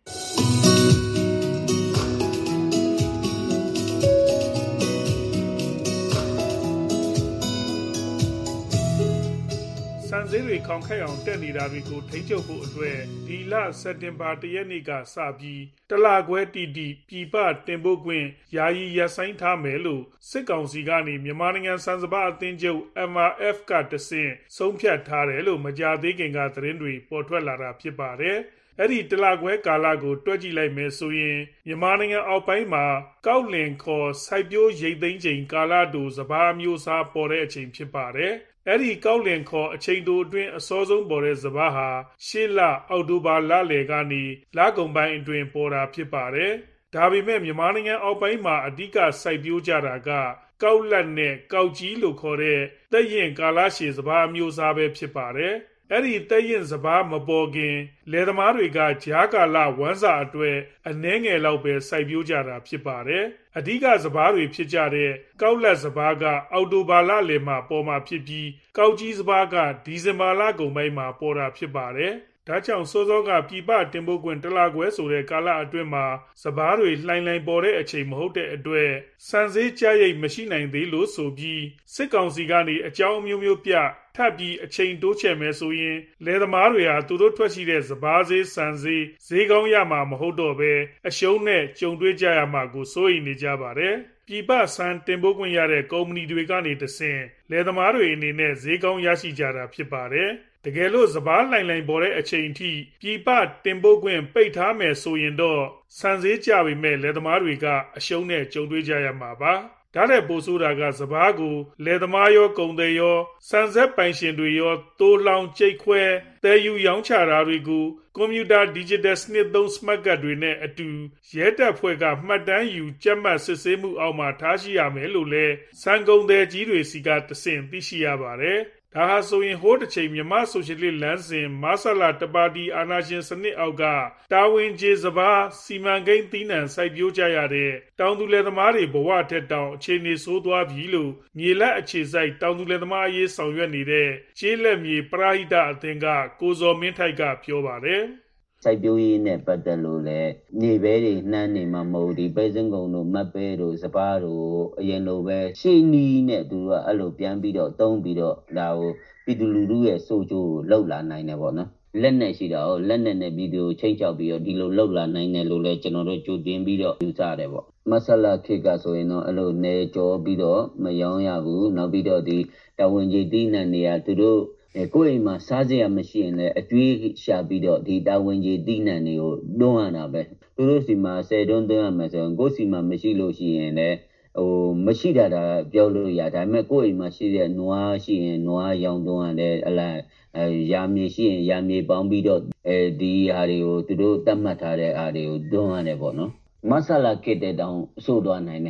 စံစည်းတွေခေါင်ခိုက်အောင်တက်နေတာတွေကိုထိန်းချုပ်ဖို့အတွက်ဒီလစက်တင်ဘာ1ရက်နေ့ကစပြီးတလခွဲတီတီပြည်ပတင်ပို့ခွင့်ယာယီရပ်ဆိုင်းထားမယ်လို့စစ်ကောင်စီကနေမြန်မာနိုင်ငံစံစပါအသင်းချုပ် MRF ကတဆင့်ဆုံးဖြတ်ထားတယ်လို့မကြာသေးခင်ကသတင်းတွေပေါ်ထွက်လာတာဖြစ်ပါတယ်။အဲ့ဒီတလခွဲကာလကိုတွက်ကြည့်လိုက်မယ်ဆိုရင်မြန်မာနိုင်ငံအောက်ပိုင်းမှာကောက်လင်ခေါ်စိုက်ပျိုးရိတ်သိမ်းချိန်ကာလတူစပါးမျိုးစားပေါ်တဲ့အချိန်ဖြစ်ပါတယ်။အဲ့ဒီကောက်လင်ခေါ်အချိန်တိုအတွင်းအစောဆုံးပေါ်တဲ့စပါးဟာရှေ့လအောက်တိုဘာလလယ်ကနေလကုန်ပိုင်းအတွင်းပေါ်တာဖြစ်ပါတယ်။ဒါပေမဲ့မြန်မာနိုင်ငံအောက်ပိုင်းမှာအဓိကစိုက်ပျိုးကြတာကကောက်လက်နဲ့ကောက်ကြီးလို့ခေါ်တဲ့သက်ရင်ကာလရှည်စပါးမျိုးစားပဲဖြစ်ပါတယ်။အဲ့ဒီသက်ရင်စပါးမပေါ်ခင်လယ်သမားတွေကကြားကာလဝမ်းစာအတွက်အနှဲငယ်လောက်ပဲစိုက်ပျိုးကြတာဖြစ်ပါတယ်။အဓိကစပါးတွေဖြစ်ကြတဲ့ကောက်လက်စပါးကအောက်တိုဘာလလယ်မှာပေါ်မှာဖြစ်ပြီးကောက်ကြီးစပါးကဒီဇင်ဘာလကုန်ပိုင်းမှာပေါ်တာဖြစ်ပါတယ်။ဒါကြောင့်စောစောကပြည်ပတင်ပို့ခွင့်တလခွဲဆိုတဲ့ကာလအတွင်းမှာစပါးတွေလှိုင်းလှိုင်းပေါ်တဲ့အချိန်မဟုတ်တဲ့အတွက်စံစည်းကြရိတ်မရှိနိုင်သေးလို့ဆိုပြီးစစ်ကောင်စီကနေအကြောင်းမျိုးမျိုးပြထပ်ပြီးအချိန်တိုးချဲ့မယ်ဆိုရင်လယ်သမားတွေဟာသူတို့ထွက်ရှိတဲ့စပါးဈေးစံဈေးဈေးကောင်းရမှာမဟုတ်တော့ပဲအရှုံးနဲ့ကြုံတွေ့ကြရမှာကိုစိုးရိမ်နေကြပါတယ်။ပြည်ပစံတင်ပို့ခွင့်ရတဲ့ကုမ္ပဏီတွေကနေတဆင့်လယ်သမားတွေအနေနဲ့ဈေးကောင်းရရှိကြတာဖြစ်ပါတယ်။တကယ်လို့စပါးလှိုင်းလှိုင်းပေါ်တဲ့အချိန်ထိပြည်ပတင်ပို့ခွင့်ပိတ်ထားမယ်ဆိုရင်တော့စံဈေးကျပေမဲ့လယ်သမားတွေကအရှုံးနဲ့ကြုံတွေ့ကြရမှာပါ။ဒါနဲ့ပိုဆိုးတာကစပါးကိုလယ်သမားရောကုန်သည်ရောစံဆက်ပိုင်ရှင်တွေရောတိုးလောင်ကြိတ်ခွဲသယ်ယူရောင်းချတာတွေကိုကွန်ပျူတာ digital စနစ်သုံး smart card တွေနဲ့အတူရဲတပ်ဖွဲ့ကမှတ်တမ်းယူကြက်မှတ်စစ်ဆေးမှုအောက်မှာထားရှိရမယ်လို့လည်းစံကုန်သည်ကြီးတွေစီကတဆင့်သိရှိရပါတယ်။ဒါဟာဆိုရင်ဟိုးတစ်ချိန်မြန်မာဆိုရှယ်လစ်လမ်းစဉ်မဆလာတပါတီအာဏာရှင်စနစ်အောက်ကတာဝန်ကျေစပါးစီမံကိန်းသီးနှံစိုက်ပျိုးကြရတဲ့တောင်သူလယ်သမားတွေဘဝထက်တောင်အခြေအနေဆိုးသွားပြီလို့မြေလက်အခြေစိုက်တောင်သူလယ်သမားအရေးဆောင်ရွက်နေတဲ့ကျေးလက်မြေပရာဟိတအသင်းကကိုဇော်မင်းထိုက်ကပြောပါတယ်စိုက်ပျိုးရေးနဲ့ပတ်သက်လို့လည်းနေပဲတွေနှမ်းနေမှာမဟုတ်ဒီပဲစင်းကုံတို့မတ်ပဲတို့စပါးတို့အရင်လိုပဲရှေးနီးနဲ့သူတို့ကအဲ့လိုပြန်ပြီးတော့တုံးပြီးတော့ဒါကိုပြည်သူလူထုရဲ့စိုးကျိုးကိုလှုပ်လာနိုင်တယ်ပေါ့နော်လက်နဲ့ရှိတာ哦လက်နဲ့ပြည်သူကိုချိန်ချောက်ပြီးတော့ဒီလိုလှုပ်လာနိုင်တယ်လို့လည်းကျွန်တော်တို့ကြိုတင်ပြီးတော့ယူဆတယ်ပေါ့မဆလာခေတ်ကဆိုရင်တော့အဲ့လိုနေကြောပြီးတော့မရောင်းရဘူးနောက်ပြီးတော့ဒီတဝင်ကြီးတီးနှံနေရသူတို့ကိုယ့်အိမ်မှာစားစရာမရှိရင်လည်းအကျွေးရှာပြီးတော့ဒီတာဝန်ကြီးတီးနှံတွေကိုတွန်းရတာပဲသူတို့စီမှာ10တွန်းသွင်းရမယ်ဆိုရင်ကိုယ့်စီမှာမရှိလို့ရှိရင်လည်းမရှိတာပြောလို့ရဒါပေမဲ့ကိုယ့်အိမ်မှာရှိတဲ့နွားရှိရင်နွားရောင်းတွန်းရတယ်အလားရာမြေရှိရင်ရာမြေပေါင်းပြီးတော့ဒီဟာတွေကိုသူတို့တတ်မှတ်ထားတဲ့အားတွေကိုတွန်းရတယ်ပေါ့နော်မဆလာကစ်တဲ့တောင်အဆိုးသွားနိုင်တယ်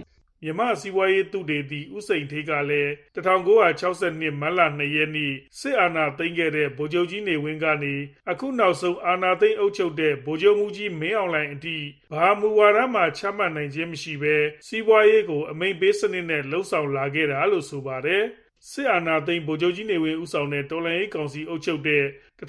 မြန်မာစီးပွားရေးသုတေသီဦးစိန်ထေးကလည်း1962မတ်လ2ရက်နေ့စစ်အာဏာသိမ်းခဲ့တဲ့ဗိုလ်ချုပ်ကြီးနေဝင်းကနေအခုနောက်ဆုံးအာဏာသိမ်းအုပ်ချုပ်တဲ့ဗိုလ်ချုပ်မှုကြီးမင်းအောင်လှိုင်အထိဘာမူဝါဒမှချမှတ်နိုင်ခြင်းမရှိဘဲစီးပွားရေးကိုအမိန့်ပေးစနစ်နဲ့လှုပ်ဆောင်လာခဲ့တာလို့ဆိုပါတယ်စစ်အာဏာသိမ်းဗိုလ်ချုပ်ကြီးနေဝင်းဦးဆောင်တဲ့တော်လှန်ရေးကောင်စီအုပ်ချုပ်တဲ့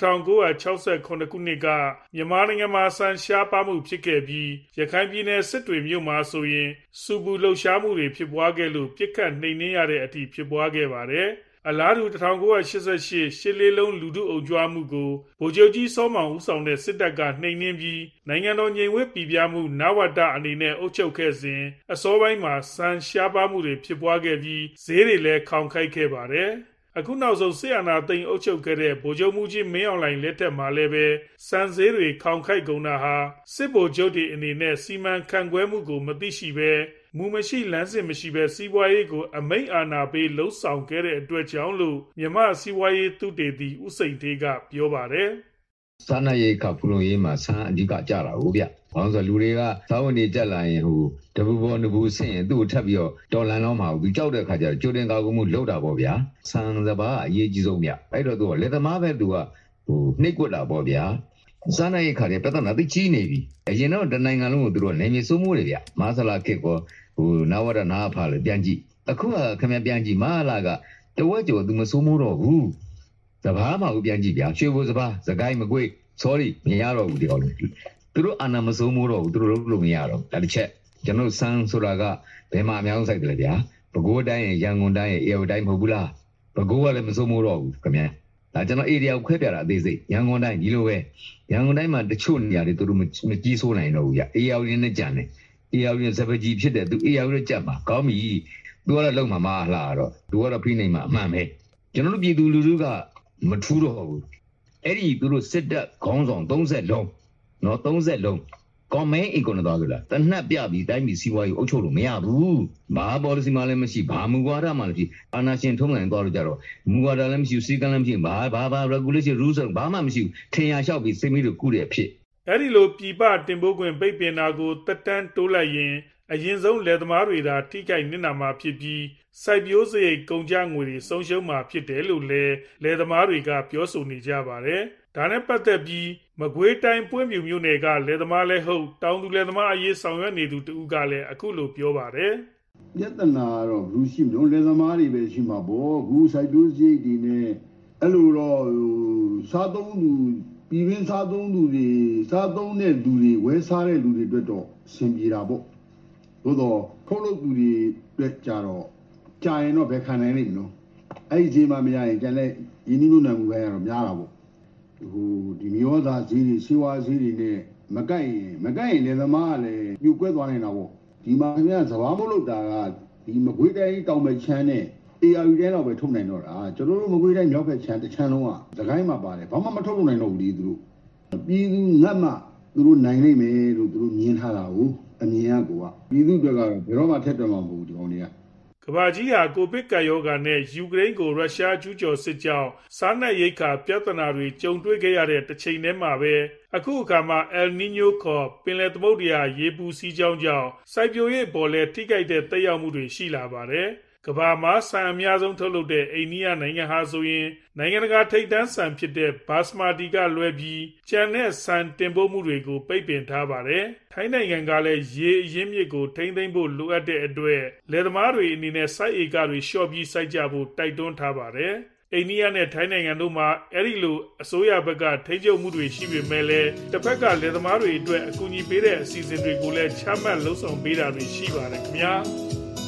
1968ခုနှစ်ကမြန်မာနိုင်ငံမှာဆန်ရှားပါမှုဖြစ်ခဲ့ပြီးရခိုင်ပြည်နယ်စစ်တွေမြို့မှာဆိုရင်စူပူလှုပ်ရှားမှုတွေဖြစ်ပွားခဲ့လို့ပြစ်ခတ်နှိမ်နင်းရတဲ့အထိဖြစ်ပွားခဲ့ပါတယ်အလားတူ1988ရှစ်လေးလုံးလူထုအုံကြွားမှုကိုဗိုလ်ချုပ်ကြီးစောမောင်ဦးဆောင်တဲ့စစ်တပ်ကနှိမ်နင်းပြီးနိုင်ငံတော်ညီဝတ်ပြည်ပြမှုနဝတအနေနဲ့အုပ်ချုပ်ခဲ့စဉ်အစောပိုင်းမှာဆန်ရှားပါမှုတွေဖြစ်ပွားခဲ့ပြီးဈေးတွေလည်းခေါင်ခိုက်ခဲ့ပါတယ်အခုနောက်ဆုံးစစ်အာဏာသိမ်းအုပ်ချုပ်ခဲ့တဲ့ဗိုလ်ချုပ်မှုကြီးမင်းအောင်လှိုင်လက်ထက်မှာလည်းပဲစံဈေးတွေခေါင်ခိုက်ကုန်တာဟာစစ်ဗိုလ်ချုပ်တွေအနေနဲ့စီမံခန့်ခွဲမှုကိုမသိရှိပဲမူမရှိလမ်းစဉ်မရှိပဲစီးပွားရေးကိုအမိန့်အာဏာပေးလှုပ်ဆောင်ခဲ့တဲ့အတွက်ကြောင့်လို့မြန်မာစီးပွားရေးသုတေသီဦးစိန်ထေးကပြောပါတယ်စားနပ်ရိက္ခာဖူလုံရေးမှာဆန်းအဓိကကြတာဟုတ်ဗျ။ဘာလို့ဆိုလူတွေကသာဝန်နေတက်လာရင်တပူပေါ်နဘူးဆင့်ရင်သူ့ကိုထပ်ပြီးတော့တော်လန်တော့မှာဘူးကြောက်တဲ့ခါကျတော့ကြိုတင်ကာကွယ်မှုလုပ်တာပေါ့ဗျာ။ဆန်းစပါးအရေးကြီးဆုံးဗျ။အဲ့တော့သူကလက်သမားပဲသူကနှိပ်ကွက်တာပေါ့ဗျာ။စားနပ်ရိက္ခာတွေပြဿနာသိကြီးနေပြီ။အရင်တော့တနိုင်ငံလုံးကိုသူတို့နေမြေစိုးမိုးတယ်ဗျ။မဆလာခေတ်ကောနဝရနာဖာလေပြန်ကြည့်အခုကခင်ဗျပြန်ကြည့်မလာကတဝက်ကျော်သူမစိုးမိုးတော့ဘူးစဘာမှကိုပြန်ကြည့်ဗျာရွှေဘိုစဘာစကိုင်းမကွေး sorry မရတော့ဘူးဒီကောင်သူတို့အာနာမစိုးမိုးတော့ဘူးသူတို့လုပ်လို့မရတော့ဒါတစ်ချက်ကျွန်တော်စမ်းဆိုတာကဘယ်မှာအများဆုံးစိုက်တယ်ဗျာပဲခူးတိုင်းရန်ကုန်တိုင်းရအေရတိုင်းမဟုတ်ဘူးလားပဲခူးကလည်းမစိုးမိုးတော့ဘူးခင်ဗျာဒါကျွန်တော် area ကိုခွဲပြတာအသေးစိတ်ရန်ကုန်တိုင်းဒီလိုပဲရန်ကုန်တိုင်းမှာတချို့နေရာတွေသူတို့မကြီးဆိုးနိုင်တော့ဘူးဗျာအေရရင်းနဲ့ကြံတယ်အေရရင်းစပကြီးဖြစ်တဲ့သူအေရရကြက်မှာကောင်းပြီသူကတော့လုံမှာမလှတော့သူကတော့ဖိနေမှာအမှန်ပဲကျွန်တော်တို့ပြည်သူလူထုကမထူးတော့ဘူးအဲ့ဒီသူတို့စစ်တပ်ခေါင်းဆောင်30လုံးနော်30လုံးကွန်မင်းအီကိုနော်ဆိုလားတနက်ပြပြီးတိုင်းပြည်စီးပွားရေးအုပ်ချုပ်လို့မရဘူးဘာ policy မှလည်းမရှိဘာမူဝါဒမှလည်းမရှိအာဏာရှင်ထုံးနိုင်သွားလို့ကြတော့မူဝါဒလည်းမရှိစီကံလည်းမရှိဘာ regulation rules ဘာမှမရှိဘူးထင်ရလျှောက်ပြီးစိတ်မီးတို့ကုတဲ့အဖြစ်အဲ့ဒီလိုပြည်ပတင်ပို့ခွင့်ပိတ်ပင်တာကိုတက်တန်းတိုးလိုက်ရင်အရင်ဆုံးလယ်သမားတွေသာထိခိုက်နစ်နာမှာဖြစ်ပြီးစိုက်ပျိုးစရိတ်ကုန်ကျငွေတွေဆုံးရှုံးမှာဖြစ်တယ်လို့လည်းလယ်သမားတွေကပြောဆိုနေကြပါတယ်။ဒါနဲ့ပတ်သက်ပြီးမကွေးတိုင်းပွင့်မြူမြို့နယ်ကလယ်သမားလည်းဟုတ်တောင်သူလယ်သမားအရေးဆောင်ရွက်နေသူတဦးကလည်းအခုလိုပြောပါတယ်။ပြဿနာတော့ဘူးရှိမလို့လယ်သမားတွေပဲရှိမှာပေါ့။အခုစိုက်ပျိုးစရိတ်တွေနဲ့အဲ့လိုတော့စားသုံးသူပြည်ပင်းစားသုံးသူတွေစားသုံးတဲ့လူတွေဝယ်စားတဲ့လူတွေအတွက်တော့အဆင်ပြေတာပေါ့။သို့တော့ထုတ်လုပ်သူတွေအတွက်ကြတော့ကြာရင်တော့ဘယ်ခံနိုင်လိမ့်မလို့အဲ့ဒီဈေးမှမရရင်ကျန်တဲ့ရင်းနှီးမြှုပ်နှံမှုပဲကတော့များတာပေါ့ဒီမျိုးသားဈေးတွေစီးပွားဈေးတွေနဲ့မကိုက်ရင်လေသမားကလည်းပြိုကွဲသွားနေတာပေါ့ဒီမှာခင်ဗျာစဘာမလို့တာကဒီမကွေးတိုင်းတောင်ဘက်ချမ်းနဲ့ AR တိုင်းတော့ပဲထုတ်နိုင်တော့တာကျွန်တော်တို့မကွေးတိုင်းမြောက်ဘက်ချမ်းတစ်ချမ်းလုံးကသခိုင်းမှာပါတယ်ဘာမှမထုတ်လို့နိုင်တော့ဘူးဒီသူတို့ပြည်သူငတ်မှသူတို့နိုင်နိုင်မယ်လို့သူတို့မြင်ထားတာကိုအမြင်ကပြည်သူတွေကတော့ဘယ်တော့မှထက်တော်မှာမဟုတ်ဘူးဒီကောင်တွေကကမ္ဘာကြီးဟာကိုဗစ်ကပ်ရောဂါနဲ့ယူကရိန်းကိုရုရှားကျူးကျော်စစ်ကြောင့်စားနပ်ရိက္ခာပြဿနာတွေကြုံတွေ့ခဲ့ရတဲ့တစ်ချိန်တည်းမှာပဲအခုအခါမှာ El Niño ခေါ်ပင်လယ်သမုဒ္ဒရာရေပူစီးကြောင်းကြောင့်စိုက်ပျိုးရေးပေါ်လဲထိခိုက်တဲ့သက်ရောက်မှုတွေရှိလာပါတယ်ကမ္ဘာမှာဆန်အများဆုံးထုတ်လုပ်တဲ့အိန္ဒိယနိုင်ငံဟာဆိုရင်နိုင်ငံတကာထိပ်တန်းဆန်ဖြစ်တဲ့ဘာစမာတီကလွဲပြီးကျန်တဲ့ဆန်တင်ပို့မှုတွေကိုပိတ်ပင်ထားပါတယ်။ထိုင်းနိုင်ငံကလည်းရေအရင်းမြစ်ကိုထိန်းသိမ်းဖို့လိုအပ်တဲ့အတွက်လယ်သမားတွေအနေနဲ့စိုက်ဧကတွေလျှော့ပြီးစိုက်ကြဖို့တိုက်တွန်းထားပါတယ်။အိန္ဒိယနဲ့ထိုင်းနိုင်ငံတို့မှာအဲ့ဒီလိုအစိုးရဘက်ကထိန်းချုပ်မှုတွေရှိပေမဲ့လည်းတစ်ဖက်ကလယ်သမားတွေအတွက်အကူအညီပေးတဲ့အစီအစဉ်တွေကိုလည်းချမှတ်လှုံ့ဆော်ပေးတာတွေရှိပါတယ်ခင်ဗျာ။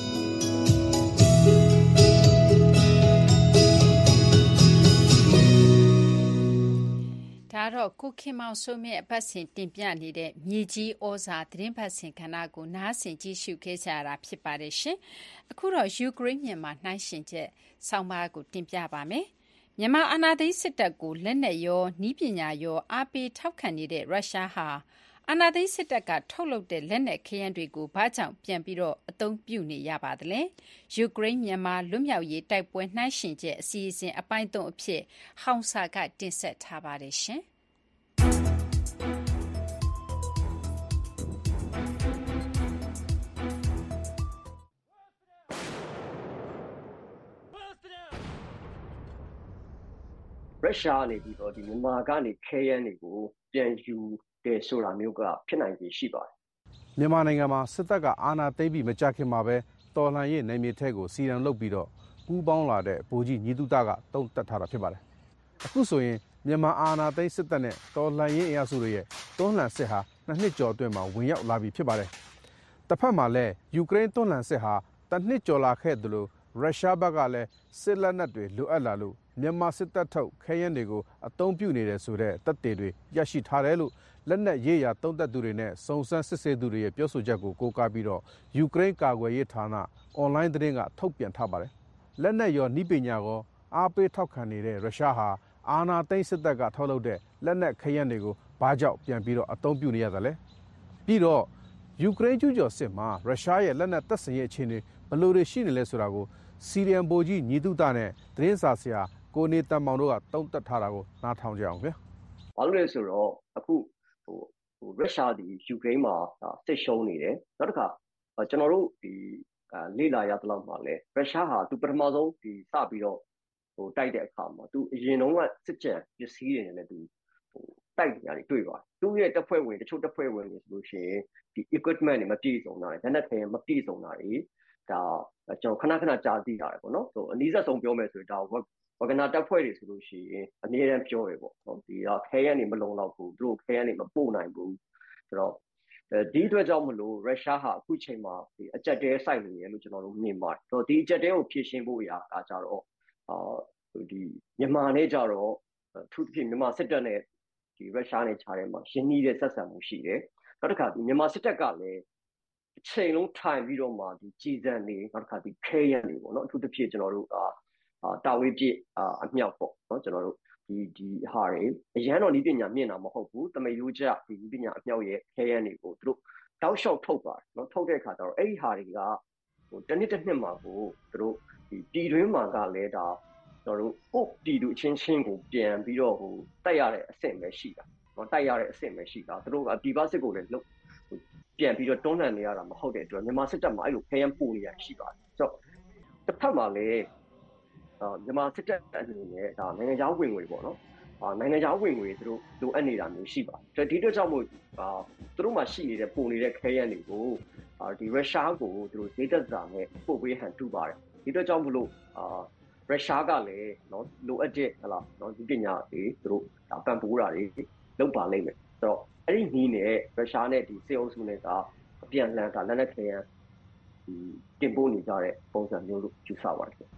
ဒါတော့ကိုခင်မောင်စိုးမြင့်အပတ်စဉ်တင်ပြနေတဲ့မြေကြီးဩဇာသတင်းပတ်စဉ်ခန္ဓာကိုနားဆင်ကြည့်ရှုခဲ့ကြရတာဖြစ်ပါတယ်ရှင်။အခုတော့ယူကရိန်းမြန်မာနှိုင်းယှဉ်ချက်ဆောင်းပါးကိုတင်ပြပါမယ်။မြန်မာအာဏာသိမ်းစစ်တပ်ကိုလက်နက်ရောနည်းပညာရောအားပေးထောက်ခံနေတဲ့ရုရှားဟာအာဏာသိမ်းစစ်တပ်ကထုတ်လုပ်တဲ့လက်နက်ခဲယမ်းတွေကိုဘာကြောင့်ပြန်ပြီးတော့အသုံးပြုနေရပါသလဲ။ယူကရိန်းမြန်မာလွတ်မြောက်ရေးတိုက်ပွဲနှိုင်းယှဉ်ချက်အစီအစဉ်အပိုင်း3အဖြစ်ဟောင်စာကတင်ဆက်ထားပါတယ်ရှင်။ရုရှားကနေပြီးတော့ဒီမြန်မာကနေခဲယမ်းတွေကိုပြန်ယူတယ်ဆိုတာမျိုးကဖြစ်နိုင်ခြေရှိပါတယ်မြန်မာနိုင်ငံမှာစစ်တပ်ကအာဏာသိမ်းပြီးမကြာခင်မှာပဲတော်လှန်ရေးနယ်မြေထဲကိုစီရန်လုပ်ပြီးတော့ပူးပေါင်းလာတဲ့ဗိုလ်ကြီးညီတုတကတုံ့တက်ထားတာဖြစ်ပါတယ်အခုဆိုရင်မြန်မာအာဏာသိမ်းစစ်တပ်နဲ့တော်လှန်ရေးအင်အားစုတွေရဲ့တွန်းလှန်စစ်ဟာ2 နှစ်ကျော်အတွင်းမှာဝင်ရောက်လာပြီဖြစ်ပါတယ်တစ်ဖက်မှာလည်းယူကရိန်းတွန်းလှန်စစ်ဟာ1 နှစ်ကျော်လာခဲ့သလိုရုရှားဘက်ကလည်းစစ်လက်နက်တွေလိုအပ်လာလို့မြန်မာစစ်တပ်ထုတ်ခဲယမ်းတွေကိုအသုံးပြုနေတယ်ဆိုတဲ့တပ်တွေရရှိထားတယ်လို့လက်နက်ရေးရာတုံ့တက်သူတွေနဲ့စုံစမ်းစစ်ဆေးသူတွေရဲ့ပြောဆိုချက်ကိုကိုးကားပြီးတော့ယူကရိန်းကာကွယ်ရေးဌာနအွန်လိုင်းသတင်းကထုတ်ပြန်ထားပါတယ်လက်နက်ရောနှီးပညာရောအားပေးထောက်ခံနေတဲ့ရုရှားဟာအာဏာသိမ်းစစ်တပ်ကထုတ်လုပ်တဲ့လက်နက်ခဲယမ်းတွေကိုဘာကြောင့်ပြန်ပြီးတော့အသုံးပြုနေရသလဲပြီးတော့ယူကရိန်းကျူးကျော်စစ်မှာရုရှားရဲ့လက်နက်တပ်ဆင်ရေးအခြေအနေဘယ်လိုတွေရှိနေလဲဆိုတာကိုစီရီယန်ဗိုလ်ကြီးညီတုတနဲ့သတင်းစာဆရာကိုနေတန်မောင်တို့ကတုံ့တက်ထားတာကိုနားထောင်ကြအောင်ဗျာဘာလို့လဲဆိုတော့အခုရုရှားဒီယူကရိန်းမှာစစ်ရှုံးနေတယ်နောက်တစ်ခါကျွန်တော်တို့ဒီလေ့လာရသလောက်မှာလဲရုရှားဟာသူပထမဆုံးဒီစပြီးတော့တိုက်တဲ့အခါမှာသူအရင်တုန်းကစစ်ကြံပစ္စည်းတွေနဲ့သူတိုက်နေရတယ်တွေ့ပါတယ်သူရဲ့တပ်ဖွဲ့ဝင်တချို့တပ်ဖွဲ့ဝင်တွေဆိုလို့ရှိရင်ဒီ equipment တွေမပြည့်စုံတာတွေလက်နက်ခဲမပြည့်စုံတာတွေဒါကျွန်တော်ခဏကြားသိရတယ်ပေါ့နော်ဆိုအနည်းဆုံးပြောမယ်ဆိုရင်ဒါဝဂနာတပ်ဖွဲ့တွေဆိုလို့ရှိရင်အနည်းတမ်းပြောရပေါ့နော်ဒီခဲယမ်းတွေမလုံလောက်ဘူးသူတို့ခဲယမ်းတွေမပို့နိုင်ဘူးဆိုတော့ဒီအတွက်ကြောင့်မလို့ရုရှားဟာအခုချိန်မှာဒီအကြက်တဲစိုက်နေတယ်လို့ကျွန်တော်တို့မြင်ပါတယ်ဆိုတော့ဒီအကြက်တဲကိုဖြည့်ရှင်းဖို့အရာကကြတော့ဒီမြန်မာနဲ့ကြတော့သူဖြစ်မြန်မာစစ်တပ်နဲ့ဒီရုရှားနဲ့ခြားထဲမှာရှင်းနှီးတဲ့ဆက်ဆံမှုရှိတယ်နောက်တစ်ခါဒီမြန်မာစစ်တပ်ကလည်းအချိန်လုံးထိုင်ပြီးတော့မှဒီကြီးစံနေနောက်တစ်ခါဒီခဲယမ်းတွေပေါ့နော်အထူးသဖြင့်ကျွန်တော်တို့တာဝေးပြည့်အမြောက်ပေါ့နော်ကျွန်တော်တို့ဒီဟာတွေအရန်တော့ဤပညာမြင့်တာမဟုတ်ဘူးတမယိုးကျဒီဤပညာအမြောက်ရဲ့ခဲယမ်းတွေကိုသူတို့တောက်လျှောက်ထုတ်ပါတယ်နော်ထုတ်တဲ့အခါကျတော့အဲ့ဒီဟာတွေကတစ်နှစ်မှာကိုသူတို့ဒီပြည်တွင်းမှာကလည်းဒါကျွန်တော်တို့ကိုပြည်သူချင်းကိုပြန်ပြီးတော့တိုက်ရတဲ့အဆင့်ပဲရှိတာနော်တိုက်ရတဲ့အဆင့်ပဲရှိတာသူတို့ကဒီဘစစ်ကိုလည်းပြန်ပြီးတော့တွန်းလှန်နေရတာမဟုတ်တဲ့အတွက်မြန်မာစစ်တပ်မှာအဲ့လိုခဲယမ်းပို့နေရရှိပါတယ်ဆိုတော့တစ်ဖက်မှာလည်းမြန်မာစစ်တပ်အနေနဲ့ဒါနိုင်ငံခြားဝင်ငွေပေါ့နော်နိုင်ငံခြားဝင်ငွေသူတို့လိုအပ်နေတာမျိုးရှိပါတယ်ဒီအတွက်ကြောင့်မို့သူတို့မှာရှိနေတဲ့ပုံနေတဲ့ခဲယမ်းတွေကိုဒီရုရှားကိုသူတို့ဒေသစာနဲ့ပို့ပေးဟန်တူပါတယ်ဒီအတွက်ကြောင့်မလို့ရုရှားကလည်းနော်လိုအပ်တဲ့ဟလာနော်ဒီပညာတွေသူတို့ပံ့ပိုးတာတွေလုပ်ပါလိမ့်မယ်ဆိုတော့အဲ့ဒီနီးနဲ့ရုရှားနဲ့ဒီစေအုပ်စုနဲ့ကအပြန်လှန်ကလက်နက်ခဲယမ်းဒီတင်ပို့နေကြတဲ့ပုံစံမျိုးလို့ယူဆပါတယ်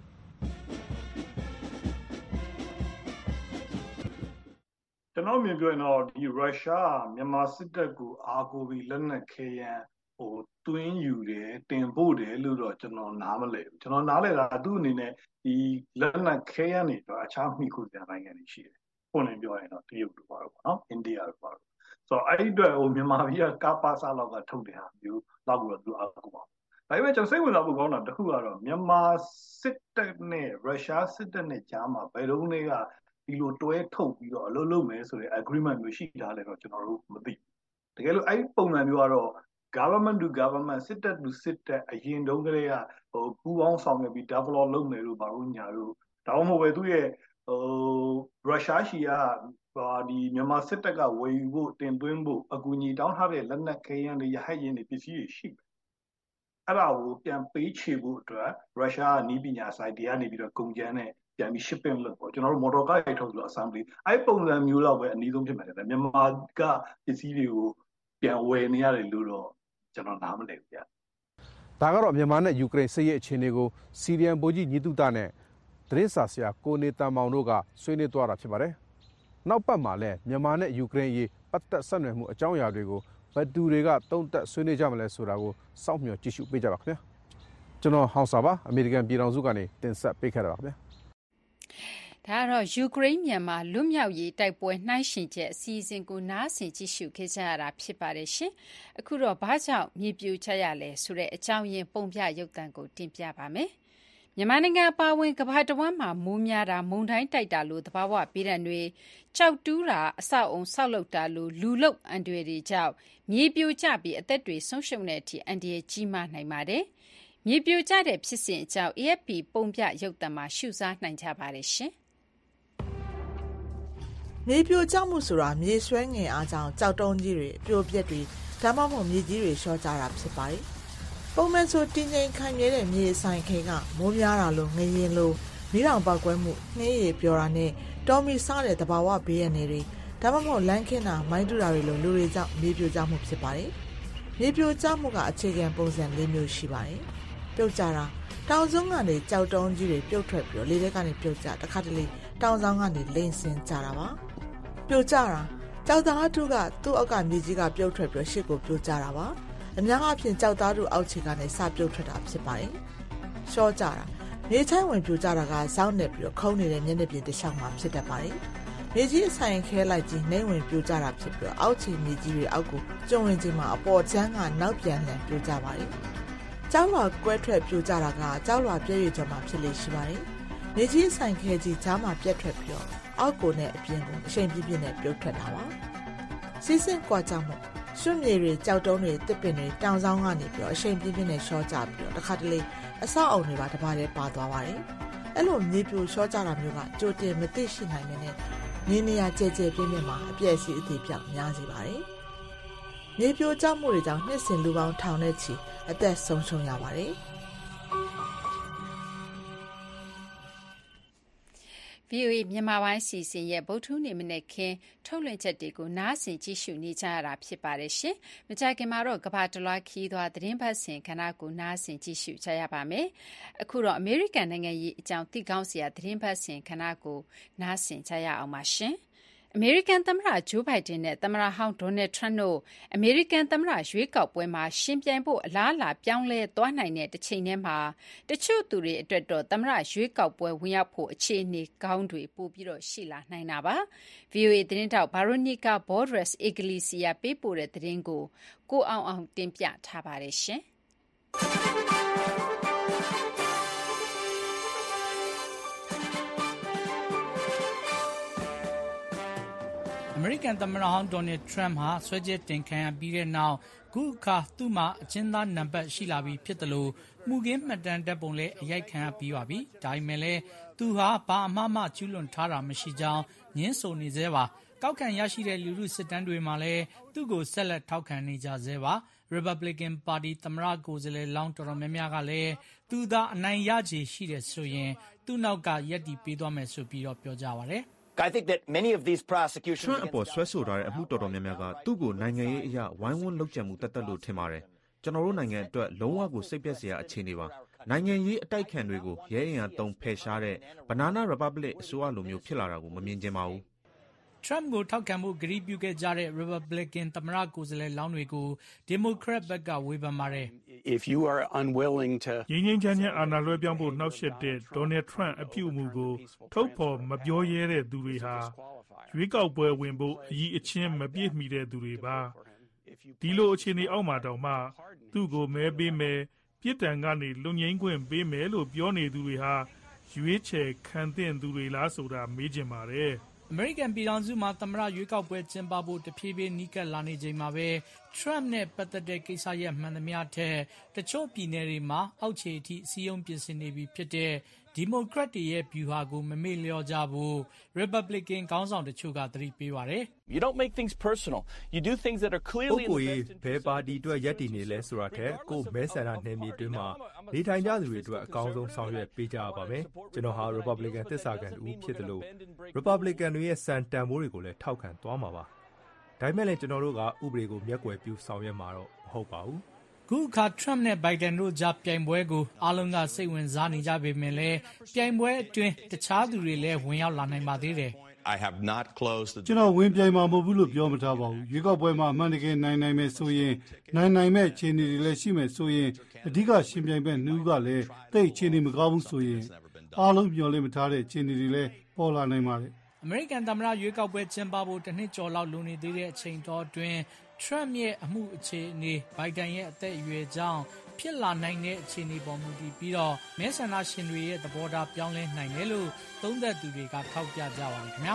ကျွန်တော်မြင်ပြောရင်တော့ဒီရုရှားမြန်မာစစ်တပ်ကိုအားကိုးပြီးလက်နက်ခဲယမ်းတွင်းယူတယ်တင်ပို့တယ်လို့တော့ကျွန်တော်နားမလဲဘူးကျွန်တော်နားလဲတာသူ့အနေနဲ့ဒီလက်နက်ခဲယမ်းတွေတော့အခြားမိခုပြန်နိုင်ငံတွေရှိတယ်။ပုံနဲ့ပြောရင်တော့တရုတ်တို့ပါတော့ပေါ့နော်အိန္ဒိယတို့ပါတော့ဆိုတော့အဲ့ဒီအတွက်မြန်မာပြည်ကကပါစာလောက်ကထုတ်တဲ့ဟာမျိုးလောက်ပြီးတော့သူအားကိုးပါဒါပေမဲ့ကျွန်တော်စိတ်ဝင်စားဖို့ကောင်းတာတစ်ခုကတော့မြန်မာစစ်တပ်နဲ့ရုရှားစစ်တပ်နဲ့ကြားမှာဘယ်တော့မှဒီလိုတွဲထုတ်ပြီးတော့အလုပ်လုပ်မယ်ဆိုတဲ့ agreement မျိုးရှိထားတယ်တော့ကျွန်တော်တို့မသိဘူးတကယ်လို့အဲ့ပုံစံမျိုးကတော့ government to government စစ်တပ် to စစ်တပ်အရင်တုန်းကတည်းကပူးပေါင်းဆောင်ရွက်ပြီး develop လုပ်မယ်လို့ဘာလို့ညာလို့ဒါမှမဟုတ်ပဲသူရဲ့ရုရှားရှိကဒီမြန်မာစစ်တပ်ကဝယ်ယူဖို့တင်သွင်းဖို့အကူအညီတောင်းထားတဲ့လက်နက်ခဲယမ်းတွေရဟတ်ယာဉ်တွေပစ္စည်းတွေရှိတယ်အဲ့ဒါကိုပြန်ပေးချေဖို့အတွက်ရုရှားနီးပညာဆိုင်တွေကနေပြီးတော့ကုန်ကျန်းနဲ့ပြန်ပြီး shipping လုပ်ပေါ့ကျွန်တော်တို့ motor car တွေထုတ်လို့ assembly အဲ့ပုံစံမျိုးလောက်ပဲအနည်းဆုံးဖြစ်မှာတယ်မြန်မာကပစ္စည်းတွေကိုပြန်ဝယ်နေရတယ်လို့တော့ကျွန်တော်နားမလည်ဘူးဗျာဒါကတော့မြန်မာနဲ့ယူကရိန်းစစ်ရေးအခြေအနေကိုစီရီယန်ဗိုလ်ကြီးညီတုတနဲ့သတင်းစာဆရာကိုနေတန်မောင်တို့ကဆွေးနွေးသွားတာဖြစ်ပါတယ်နောက်ပတ်မှာလည်းမြန်မာနဲ့ယူကရိန်းရေးပတ်သက်ဆက်နွယ်မှုအကြောင်းအရာတွေကိုဘယ်သူတွေကတုံ့တက်ဆွေးနွေးကြမလဲဆိုတာကိုစောင့်မျှော်ကြည့်ရှုပေးကြပါခင်ဗျာကျွန်တော်ဟောင်စာပါအမေရိကန်ပြည်ထောင်စုကနေတင်ဆက်ပေးခဲ့တာပါခင်ဗျာဒါကတော့ယူကရိန်းမြန်မာလွတ်မြောက်ရေးတိုက်ပွဲနှိုင်းယှဉ်ချက်အစီအစဉ်ကိုနားဆင်ကြည့်ရှုခဲ့ကြရတာဖြစ်ပါတယ်ရှင်။အခုတော့ဘာကြောင့်မြေပြိုကျရလဲဆိုတဲ့အကြောင်းရင်းပုံပြရုပ်သံကိုတင်ပြပါမယ်။မြန်မာနိုင်ငံပါဝင်ကမ္ဘာတဝန်းမှာမိုးများတာမုန်တိုင်းတိုက်တာလို့သဘာဝဘေးဒဏ်တွေကြောက်တူးတာအဆောက်အုံဆောက်လုပ်တာလို့လူလုပ်အန္တရာယ်တွေကြောင့်မြေပြိုကျပြီးအသက်တွေဆုံးရှုံးတဲ့အထိအန္တရာယ်ကြီးမားနိုင်ပါတယ်။မြေပြိုကျတဲ့ဖြစ်စဉ်အကြောင်း AFP ပုံပြရုပ်သံမှာရှုစားနိုင်ကြပါတယ်ရှင်။မြေပြိုကျမှုဆိုတာမြေဆွဲငင်အားကြောင့်ကြောက်တုံးကြီးတွေပြိုပျက်တွေဒါမှမဟုတ်မြေကြီးတွေလျှော့ကြတာဖြစ်ပါတယ်။ပုံမှန်ဆိုတင်းငိမ်ခိုင်မြဲတဲ့မြေဆိုင်ခဲကမိုးများတာလို့ငရင်လို့မီးတောင်ပောက်ကွဲမှုနှင်းရည်ပြောတာနဲ့တော်မီစားတဲ့တဘာဝဘေးရနေတွေဒါမှမဟုတ်လမ်းခင်းတာမိုင်းတူတာတွေလိုလူတွေကြောင့်မြေပြိုကျမှုဖြစ်ပါတယ်။မြေပြိုကျမှုကအခြေခံပုံစံ၄မျိုးရှိပါတယ်။ပြုတ်ကျတာတောင်စုံကနေကြောက်တုံးကြီးတွေပြုတ်ထွက်ပြီးလေထဲကနေပြုတ်ကျတခါတလေတောင်ဆောင်ကနေလိမ့်ဆင်းကြတာပါပြုတ်ကျတာကြောက်သားထုကသူ့အောက်ကမြေကြီးကပြုတ်ထွက်ပြီးရှစ်ကိုပြုတ်ကျတာပါအများအားဖြင့်ကြောက်သားထုအောက်ခြေကနေစပြုတ်ထွက်တာဖြစ်ပါတယ်ရှော့ကျတာမြေချိုင်းဝင်ပြုတ်ကျတာကစောင်းနေပြီးခုံးနေတဲ့မျက်နှာပြင်တစ်လျှောက်မှာဖြစ်တတ်ပါတယ်မြေကြီးအဆိုင်ခဲလိုက်ကြီးနှိမ့်ဝင်ပြုတ်ကျတာဖြစ်ပြီးအောက်ခြေမြေကြီးတွေအောက်ကိုကျုံဝင်ခြင်းမှာအပေါ်ချမ်းကနောက်ပြန်လှန်ပြုတ်ကျပါတယ်ကျောင်းလွာကွဲထွက်ပြိုကျတာကကျောင်းလွာပြည့်ရကျော်မှာဖြစ်လေရှိပါတယ်။မြေကြီးဆိုင်ခဲကြီးကြားမှာပြက်ထွက်ပြီးတော့အောက်ကိုနဲ့အပြင်ကိုအရှိန်ပြင်းပြင်းနဲ့ပြုတ်ထွက်တာပါ။စီးစင်းကွာကြမှုရွှံ့မြေတွေကြောက်တုံးတွေတစ်ပင်တွေတောင်ဆောင်ကနေပြီးတော့အရှိန်ပြင်းပြင်းနဲ့ရှော့ကြပြီးတော့တစ်ခါတလေအဆောက်အုံတွေပါတစ်ပါးတည်းပါသွားပါတယ်။အဲ့လိုမြေပြိုရှော့ကြတာမျိုးကကြိုတင်မသိရှိနိုင်တဲ့နေနေရကြဲကြဲပြင်းပြင်းမှာအပြည့်အစည်အသေးပြောက်များစေပါတယ်။မြေပြိုကျမှုတွေကြောင့်နှစ်စဉ်လူပေါင်းထောင်နဲ့ချီအသက်ဆုံးရှုံးရပါတယ်။ VOA မြန်မာပိုင်းစီစဉ်ရဲ့ဗုဒ္ဓဟူးနေ့မနေ့ခင်းထုတ်လွှင့်ချက်တွေကိုနားဆင်ကြည့်ရှုနေကြရတာဖြစ်ပါတယ်ရှင်။မကြာခင်မှာတော့ကမ္ဘာတလွှားခီးသွားသတင်းပတ်စဉ်ခဏကိုနားဆင်ကြည့်ရှုကြရပါမယ်။အခုတော့အမေရိကန်နိုင်ငံရေးအကြောင်းသိကောင်းစရာသတင်းပတ်စဉ်ခဏကိုနားဆင်ကြရအောင်ပါရှင်။အမေရိကန်သမ္မတဂျိုးဘိုင်ဒန်နဲ့သမ္မတဟောင်းဒေါ်နယ်ထရန့်တို့အမေရိကန်သမ္မတရွေးကောက်ပွဲမှာရှင်ပြိုင်ဖို့အလားအလာပြောင်းလဲသွားနိုင်တဲ့တစ်ချိန်တည်းမှာတချို့သူတွေအတွက်တော့သမ္မတရွေးကောက်ပွဲဝင်ရောက်ဖို့အခြေအနေကောင်းတွေပိုပြီးတော့ရှိလာနိုင်တာပါ။ VOA သတင်းတောက်ဘာရိုနီကာဘော်ဒရက်စ်အီဂလီစီယာပေးပို့တဲ့သတင်းကိုကိုအောင်အောင်တင်ပြထားပါတယ်ရှင်။အမေရိကန်သမ္မတဟောင်းဒေါ်နယ်ထရန့်ဟာဆွဲချက်တင်ခံရပြီးတဲ့နောက်ခုအခါသူ့မှာအကျဉ်းသားနံပါတ်ရှိလာပြီဖြစ်တယ်လို့မှုခင်းမှတ်တမ်းတပ်ပုံလည်းအရိုက်ခံရပြီးပါပြီ။ဒါပေမဲ့လည်းသူဟာဘာအမှားမှကျူးလွန်ထားတာမရှိကြောင်းညင်းဆိုနေသေးပါ။ကောက်ခံရရှိတဲ့လူထုစစ်တမ်းတွေမှာလည်းသူ့ကိုဆက်လက်ထောက်ခံနေကြသေးပါ။ Republican Party သမ္မတကိုယ်စားလှယ်လောင်းတော်တော်များများကလည်းသူသာအနိုင်ရခြေရှိတယ်ဆိုရင်သူ့နောက်ကရပ်တည်ပေးသွားမယ်ဆိုပြီးတော့ပြောကြပါတယ်။ I think that many of these prosecutions ထရန့်အပေါ်ဆွဲဆိုထားတဲ့အမှုတော်တော်များများကသူ့ကိုနိုင်ငံရေးအရဝိုင်းဝန်းလုပ်ကြံမှုတတ်လို့ထင်ပါတယ်။ကျွန်တော်တို့နိုင်ငံအတွက်လုံးဝကိုစိတ်ပျက်စရာအခြေအနေပါ။နိုင်ငံရေးအတိုက်ခံတွေကိုရဲအင်အားသုံးဖယ်ရှားတဲ့ Banana Republic အစိုးရလိုမျိုးဖြစ်လာတာကိုမမြင်ချင်ပါဘူး။ Trump ကိုထောက်ခံမှုဂရုပြုခဲ့ကြတဲ့ Republican သမ္မတကိုယ်စားလှယ်လောင်းတွေကို Democrat ဘက်ကဝေဖန်ပါတယ်။ If you are unwilling to ငြိမ်းငြိမ်းချမ်းချမ်းအာဏာလွှဲပြောင်းဖို့နှောက်ယှက်တဲ့ဒေါ်နယ်ထရန့်အပြုအမူကိုထုတ်ဖော်မပြောရဲတဲ့သူတွေဟာရွေးကောက်ပွဲဝင်ဖို့အရည်အချင်းမပြည့်မီတဲ့သူတွေပါဒီလိုအခြေအနေအောက်မှာတောင်မှသူ့ကိုမဲပေးမယ်ပြစ်ဒဏ်ကနေလွတ်ငြိမ်းခွင့်ပေးမယ်လို့ပြောနေသူတွေဟာရွေးချယ်ခံသင့်သူတွေလားဆိုတာမေးချင်ပါတယ်အမေရိကန်ပြည်ထောင်စုမှာသမ္မတရွေးကောက်ပွဲကျင်းပဖို့တဖြည်းဖြည်းနီးကပ်လာနေချိန်မှာပဲ Trump နဲ့ပတ်သက်တဲ့ကိစ္စရပ်မှန်သမျှထက်တချို့ပြည်နယ်တွေမှာအောက်ခြေအထိအစည်းအရုံးပြင်ဆင်နေပြီဖြစ်တဲ့ဒီမိုကရက်တွေရဲ့ဗျူဟာကိုမမေ့လျော့ကြဖို့ Republican ခေါင်းဆောင်တချို့ကသတိပေးပါတယ်။ You don't make things personal. You do things that are clearly in the best interest ဘယ်ပါတီအတွက်ရပ်တည်နေလဲဆိုတာထက်ကိုမဲဆန္ဒနယ်မြေတွင်းမှာနေထိုင်ကြသူတွေအတွက်အကောင်းဆုံးဆောင်ရွက်ပေးကြရပါမယ်။ကျွန်တော်ဟာ Republican သစ္စာခံတူဖြစ်တယ်လို့ Republican တွေရဲ့စံတန်ဖိုးတွေကိုလည်းထောက်ခံသွားမှာပါ။ဒါပေမဲ့လည်းကျွန်တော်တို့ကဥပဒေကိုမျက်ကွယ်ပြုဆောင်ရွက်မှာတော့မဟုတ်ပါဘူး။ခုအခါ Trump နဲ့ Biden တို့ကြားပြိုင်ပွဲကိုအားလုံးကစိတ်ဝင်စားနေကြပေမဲ့လည်းပြိုင်ပွဲအတွင်းတခြားသူတွေလည်းဝင်ရောက်လာနိုင်ပါသေးတယ် I have not closed the ကျွန်တော်ဝင်ပြိုင်မှာမဟုတ်ဘူးလို့ပြောမထားပါဘူးရွေးကောက်ပွဲမှာအမှန်တကယ်နိုင်မယ်ဆိုရင်နိုင်မဲ့ခြေအနေတွေလည်းရှိမယ်ဆိုရင်အဓိကရှင်ပြိုင်ပဲနှူးကလည်းတိတ်ခြေအနေမကောင်းဘူးဆိုရင်အားလုံးမျှော်လင့်မထားတဲ့ခြေအနေတွေလည်းပေါ်လာနိုင်ပါတယ်အမေရိကန်သမ္မတရွေးကောက်ပွဲကျင်းပဖို့တစ်နှစ်ကျော်လောက်လိုနေသေးတဲ့အချိန်တော်အတွင်း Trump ရဲ့အမှုအခြေအနေ Biden ရဲ့အသက်အရွယ်ကြောင့်ဖြစ်လာနိုင်တဲ့အခြေအနေပေါ်မူတည်ပြီးတော့မဲဆန္ဒရှင်တွေရဲ့သဘောထားပြောင်းလဲနိုင်တယ်လို့သုံးသပ်သူတွေကထောက်ပြကြပါတယ်ခင်ဗျာ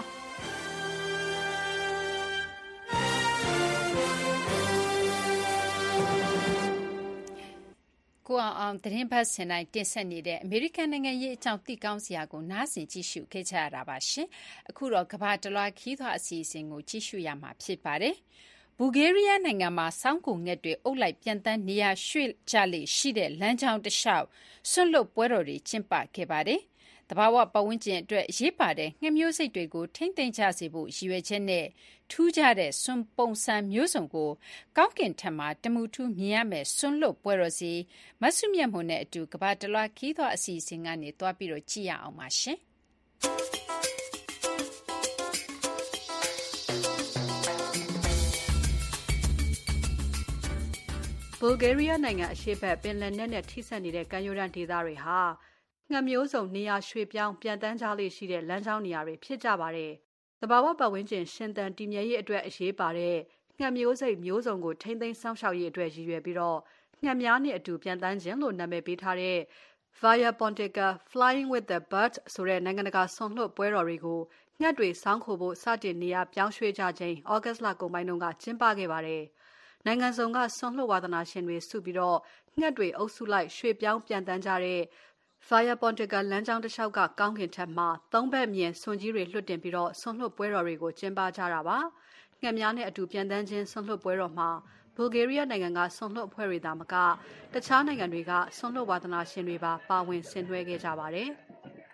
ကိုအောင်သတင်းပတ်စင်တိုင်းတင်ဆက်နေတဲ့အမေရိကန်နိုင်ငံရေးအကြောင်းသိကောင်းစရာကိုနားဆင်ကြည့်ရှုခဲ့ကြရတာပါရှင်။အခုတော့ကမ္ဘာတလွှားခီးသွွားအစီအစဉ်ကိုကြည့်ရှုရမှာဖြစ်ပါတယ်။ဘူဂေးရီးယားနိုင်ငံမှာစောင်းကုန်ငှက်တွေအုပ်လိုက်ပြန်တန်းနေရရွှေ့ကြလေရှိတဲ့လမ်းကြောင်းတစ်လျှောက်ဆွန့်လွတ်ပွဲတော်တွေကျင်းပခဲ့ပါတယ်။တဘာဝပတ်ဝန်းကျင်အတွက်ရေးပါတဲ့ငှက်မျိုးစိတ်တွေကိုထိမ့်သိမ်းကြစေဖို့ရည်ရွယ်ချက်နဲ့ထူးခြားတဲ့စွန်ပုံစံမျိုးစုံကိုကောင်းကင်ထက်မှာတမှုထူးမြင်ရမယ်စွန့်လွတ်ပွဲတော်စီမဆုမြတ်မွန်နဲ့အတူကဘာတလွှားခီးသွွားအစီအစဉ်ကနေတွားပြီးတော့ကြည့်ရအောင်ပါရှင်ဘူဂေးရီးယားနိုင်ငံအရှေ့ဘက်ပင်လယ်နက်နဲ့ထိစပ်နေတဲ့ကမ်းရိုးတန်းဒေသတွေဟာငှက်မျိုးစုံနေရာရွှေ့ပြောင်းပြန်တန်းကြလေရှိတဲ့လမ်းကြောင်းနေရာတွေဖြစ်ကြပါတယ်။တဘာဝပတ်ဝန်းကျင်ရှင်သန်တည်မြဲရေးအတွက်အရေးပါတဲ့ငှက်မျိုးစိတ်မျိုးစုံကိုထိမ့်သိမ်းစောင့်ရှောက်ရေးအတွက်ရည်ရွယ်ပြီးတော့ငှက်များနဲ့အတူပြန်တန်းခြင်းလို့နာမည်ပေးထားတဲ့ Via Pontica Flying with the Birds ဆိုတဲ့နိုင်ငံတကာဆွန်လွတ်ပွဲတော်တွေကိုငှက်တွေစောင်းခိုဖို့စတင်နေရာပြောင်းရွှေ့ကြခြင်းဩဂတ်လကုန်ပိုင်းကကျင်းပခဲ့ပါတယ်။နိုင်ငံစုံကဆွန်လွတ်ဝါသနာရှင်တွေစုပြီးတော့ငှက်တွေအုပ်စုလိုက်ရွှေ့ပြောင်းပြန်တန်းကြတဲ့Via Pontica လမ်းကြောင်းတစ်လျှောက်ကကောင်းကင်ထက်မှာသုံးဘက်မြင်ဆွန်ကြီးတွေလွှတ်တင်ပြီးတော့ဆွန်လွတ်ပွဲတော်တွေကိုကျင်းပကြတာပါ။ငှက်များနဲ့အတူပြန်တန်းခြင်းဆွန်လွတ်ပွဲတော်မှာဘူဂေးရီးယားနိုင်ငံကဆွန်လွတ်အဖွဲ့တွေသာမကတခြားနိုင်ငံတွေကဆွန်လွတ်ဝါသနာရှင်တွေပါဝင်ဆင်နွှဲခဲ့ကြပါတယ်။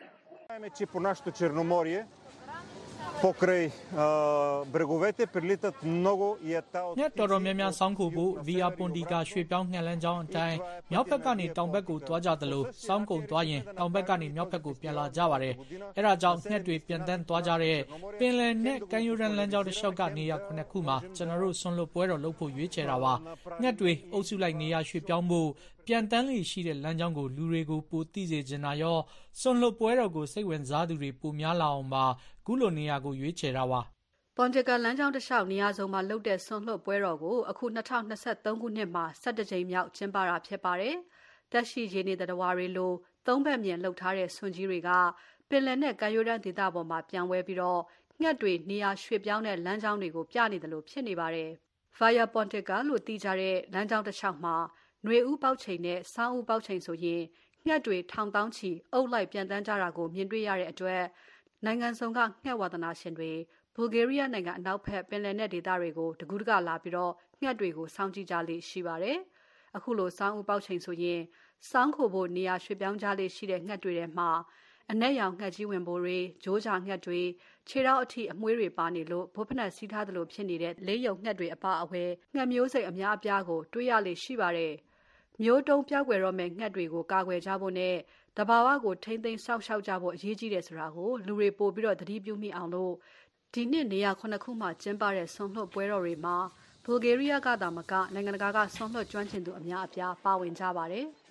Покрай бреговете прилитат много ята от ညတော်တော်များများစောင်းခုဖို့ Via Pontica ရွှေ့ပြောင်းငှက်လန်းကြောင်းအတိုင်းမြောက်ဘက်ကနေတောင်ဘက်ကိုသွားကြသလိုစောင်းကုန်သွားရင်တောင်ဘက်ကနေမြောက်ဘက်ကိုပြန်လာကြပါတယ်။အဲဒါကြောင့်ငှက်တွေပြန်တန်းသွားကြတဲ့ပင်လယ်နဲ့ကမ်းရိုးတန်းလမ်းကြောင်းတစ်လျှောက်ကနေရာ9ခုမှာကျွန်တော်တို့ဆွန်လွတ်ပွဲတော်လုပ်ဖို့ရွေးချယ်တာပါ။ငှက်တွေအုပ်စုလိုက်နေရာရွှေ့ပြောင်းဖို့ပြန်တန်းလေးရှိတဲ့လမ်းကြောင်းကိုလူတွေကိုပိုသိစေချင်တာရောဆွန်လွတ်ပွဲတော်ကိုစိတ်ဝင်စားသူတွေပိုများလာအောင်ပါခုလိုနေရာကိုရွေးချယ်တာပါ Pontica လမ်းကြောင်းတစ်လျှောက်နေရာစုံမှာလုပ်တဲ့ဆွန်လွတ်ပွဲတော်ကိုအခု2023ခုနှစ်မှာ17ကြိမ်မြောက်ကျင်းပတာဖြစ်ပါတယ်။တက်ရှိရင်းနေတဲ့တဝါတွေလိုသုံးဘက်မြင်လှုပ်ထားတဲ့ဆွန်ကြီးတွေကပင်လယ်နဲ့ကမ်းရိုးတန်းဒေသပေါ်မှာပြန်ဝဲပြီးတော့ငှက်တွေနေရာရွှေ့ပြောင်းတဲ့လမ်းကြောင်းတွေကိုပြနေတယ်လို့ဖြစ်နေပါတယ်။ Via Pontica လို့သိကြတဲ့လမ်းကြောင်းတစ်လျှောက်မှာຫນွေဥပေါက်ချိန်နဲ့ဆောင်းဥပေါက်ချိန်ဆိုရင်ငှက်တွေထောင်တောင်းချီအုပ်လိုက်ပြန်တန်းကြတာကိုမြင်တွေ့ရတဲ့အတွက်နိုင်ငံစုံကငှက်ဝါသနာရှင်တွေဘူဂေးရီးယားနိုင်ငံအနောက်ဘက်ပင်လယ်နက်ဒေသတွေကိုတကူးတကလာပြီးတော့ငှက်တွေကိုစောင့်ကြည့်ကြလေရှိပါတယ်။အခုလိုစောင်းဥပေါက်ချိန်ဆိုရင်စောင်းခိုဖို့နေရာရွှေ့ပြောင်းကြလေရှိတဲ့ငှက်တွေထဲမှာအနက်ရောင်ငှက်ကြီးဝင်ပိုးတွေဂျိုးကြာငှက်တွေခြေထောက်အထိအမွှေးတွေပါနေလို့ဘိုးဖနက်စီးထားသလိုဖြစ်နေတဲ့လေးရုံငှက်တွေအပါအဝဲငှက်မျိုးစိတ်အများအပြားကိုတွေ့ရလေရှိပါတယ်။မျိုးတုံးပြောက်ွယ်တော့မဲ့ငှက်တွေကိုကာကွယ်ကြဖို့နဲ့တဘာဝကိုထိမ့်သိမ်းစောင့်ရှောက်ကြဖို့အရေးကြီးတယ်ဆိုတာကိုလူတွေပို့ပြီးတော့သတိပြုမိအောင်လို့ဒီနှစ်နေရာ9ခုမှကျင်းပတဲ့ဆွန်လွတ်ပွဲတော်တွေမှာဘူဂေးရီးယားကသာမကနိုင်ငံတကာကဆွန်လွတ်ကျွမ်းကျင်သူအများအပြားပါဝင်ကြပါတယ်။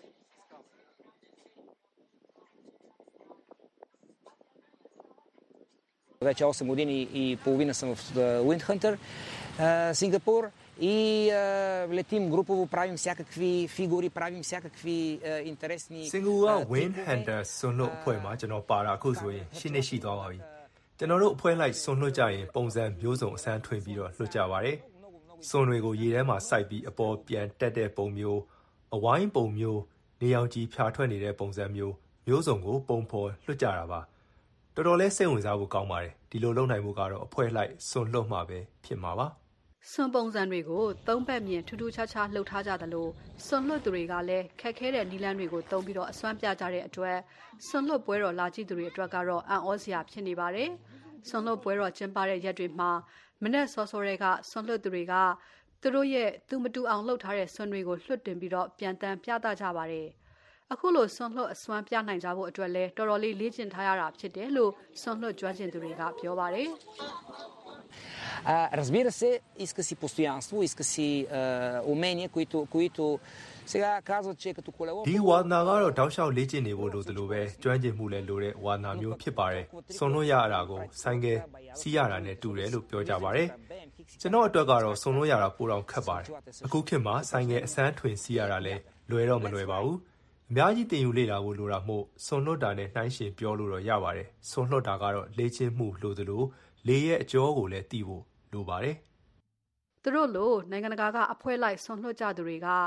Вече 8 години и половина съм в Windhunter, Сингапур и летим групово, правим всякакви фигури, правим всякакви интересни... စင်ကာပူက Windhunter ဆွန်လွတ်အဖွဲ့မှာကျွန်တော်ပါတာအခုဆိုရင်ရှင်းနေရှိသွားပါပြီ။ကျွန်တော်တို့အဖွဲ့လိုက်ဆွန်လွတ်ကြရင်ပုံစံမျိုးစုံအစမ်းထွင်ပြီးတော့လွတ်ကြပါတယ်။ဆွန်တွေကိုရေထဲမှာစိုက်ပြီးအပေါ်ပြန်တက်တဲ့ပုံမျိုးအဝိုင်းပုံမျိုးနေအောင်ကြီးဖြာထွက်နေတဲ့ပုံစံမျိုးစုံကိုပုံဖော်လွတ်ကြတာပါ။တော်တော်လေးစိတ်ဝင်စားဖို့ကောင်းပါတယ်။ဒီလိုလုပ်နိုင်မှုကတော့အဖွဲ့လိုက်ဆွန်လွတ်မှပဲဖြစ်မှာပါ။ဆွန်ပုံစံတွေကိုသုံးဘက်မြင်ထူးထူးခြားခြားလှုပ်ထားကြသလိုဆွန်လွတ်သူတွေကလည်းခက်ခဲတဲ့နီလန်းတွေကိုသုံးပြီးတော့အစွမ်းပြကြတဲ့အတွက်ဆွန်လွတ်ပွဲတော်လာကြည့်သူတွေအတွက်ကတော့အံ့ဩစရာဖြစ်နေပါတယ်။ဆွန်လွတ်ပွဲတော်ကျင်းပတဲ့ရက်တွေမှာမနက်စောစောတွေကဆွန်လွတ်သူတွေကသူတို့ရဲ့သူမတူအောင်လှုပ်ထားတဲ့ဆွန်တွေကိုလွှတ်တင်ပြီးတော့ပြန်တန်းပြသကြပါတယ်။အခုလိုဆွန်လွတ်အစွမ်းပြနိုင်ကြဖို့အတွက်လဲတော်တော်လေးလေ့ကျင့်ထားရတာဖြစ်တယ်လို့ဆွန်လွတ်ကျွမ်းကျင်သူတွေကပြောပါတယ်။ Разбира се, иска си постоянство, иска си умения, които сега казват, че като колело... ဒီဝါနာကတော့တောက်လျှောက်လေ့ကျင့်နေဖို့လိုသလိုပဲကျွမ်းကျင်မှုလည်းလိုတဲ့ဝါနာမျိုးဖြစ်ပါတယ်။ဆွန်လွတ်ရတာကိုဆိုင်ကယ်စီးရတာနဲ့တူတယ်လို့ပြောကြပါတယ်။ကျွန်တော်အတွက်ကတော့ဆွန်လွတ်ရတာပိုတော့ခက်ပါတယ်။အခုခေတ်မှာဆိုင်ကယ်အစမ်းထွင်စီးရတာလည်းလွယ်တော့မလွယ်ပါဘူး။အများကြီးတင်ယူလေ့လာဖို့လိုတာမို့ဆွန်လွတ်တာနဲ့နှိုင်းယှဉ်ပြောလို့တော့ရပါတယ်။ဆွန်လွတ်တာကတော့လေ့ကျင့်မှုလိုသလိုလေရဲ့အကျော်ကိုလည်းသိဖို့လိုပါတယ်။သူတို့လိုနိုင်ငံတကာကအဖွဲလိုက်ဆွန်လွတ်ကြသူတွေက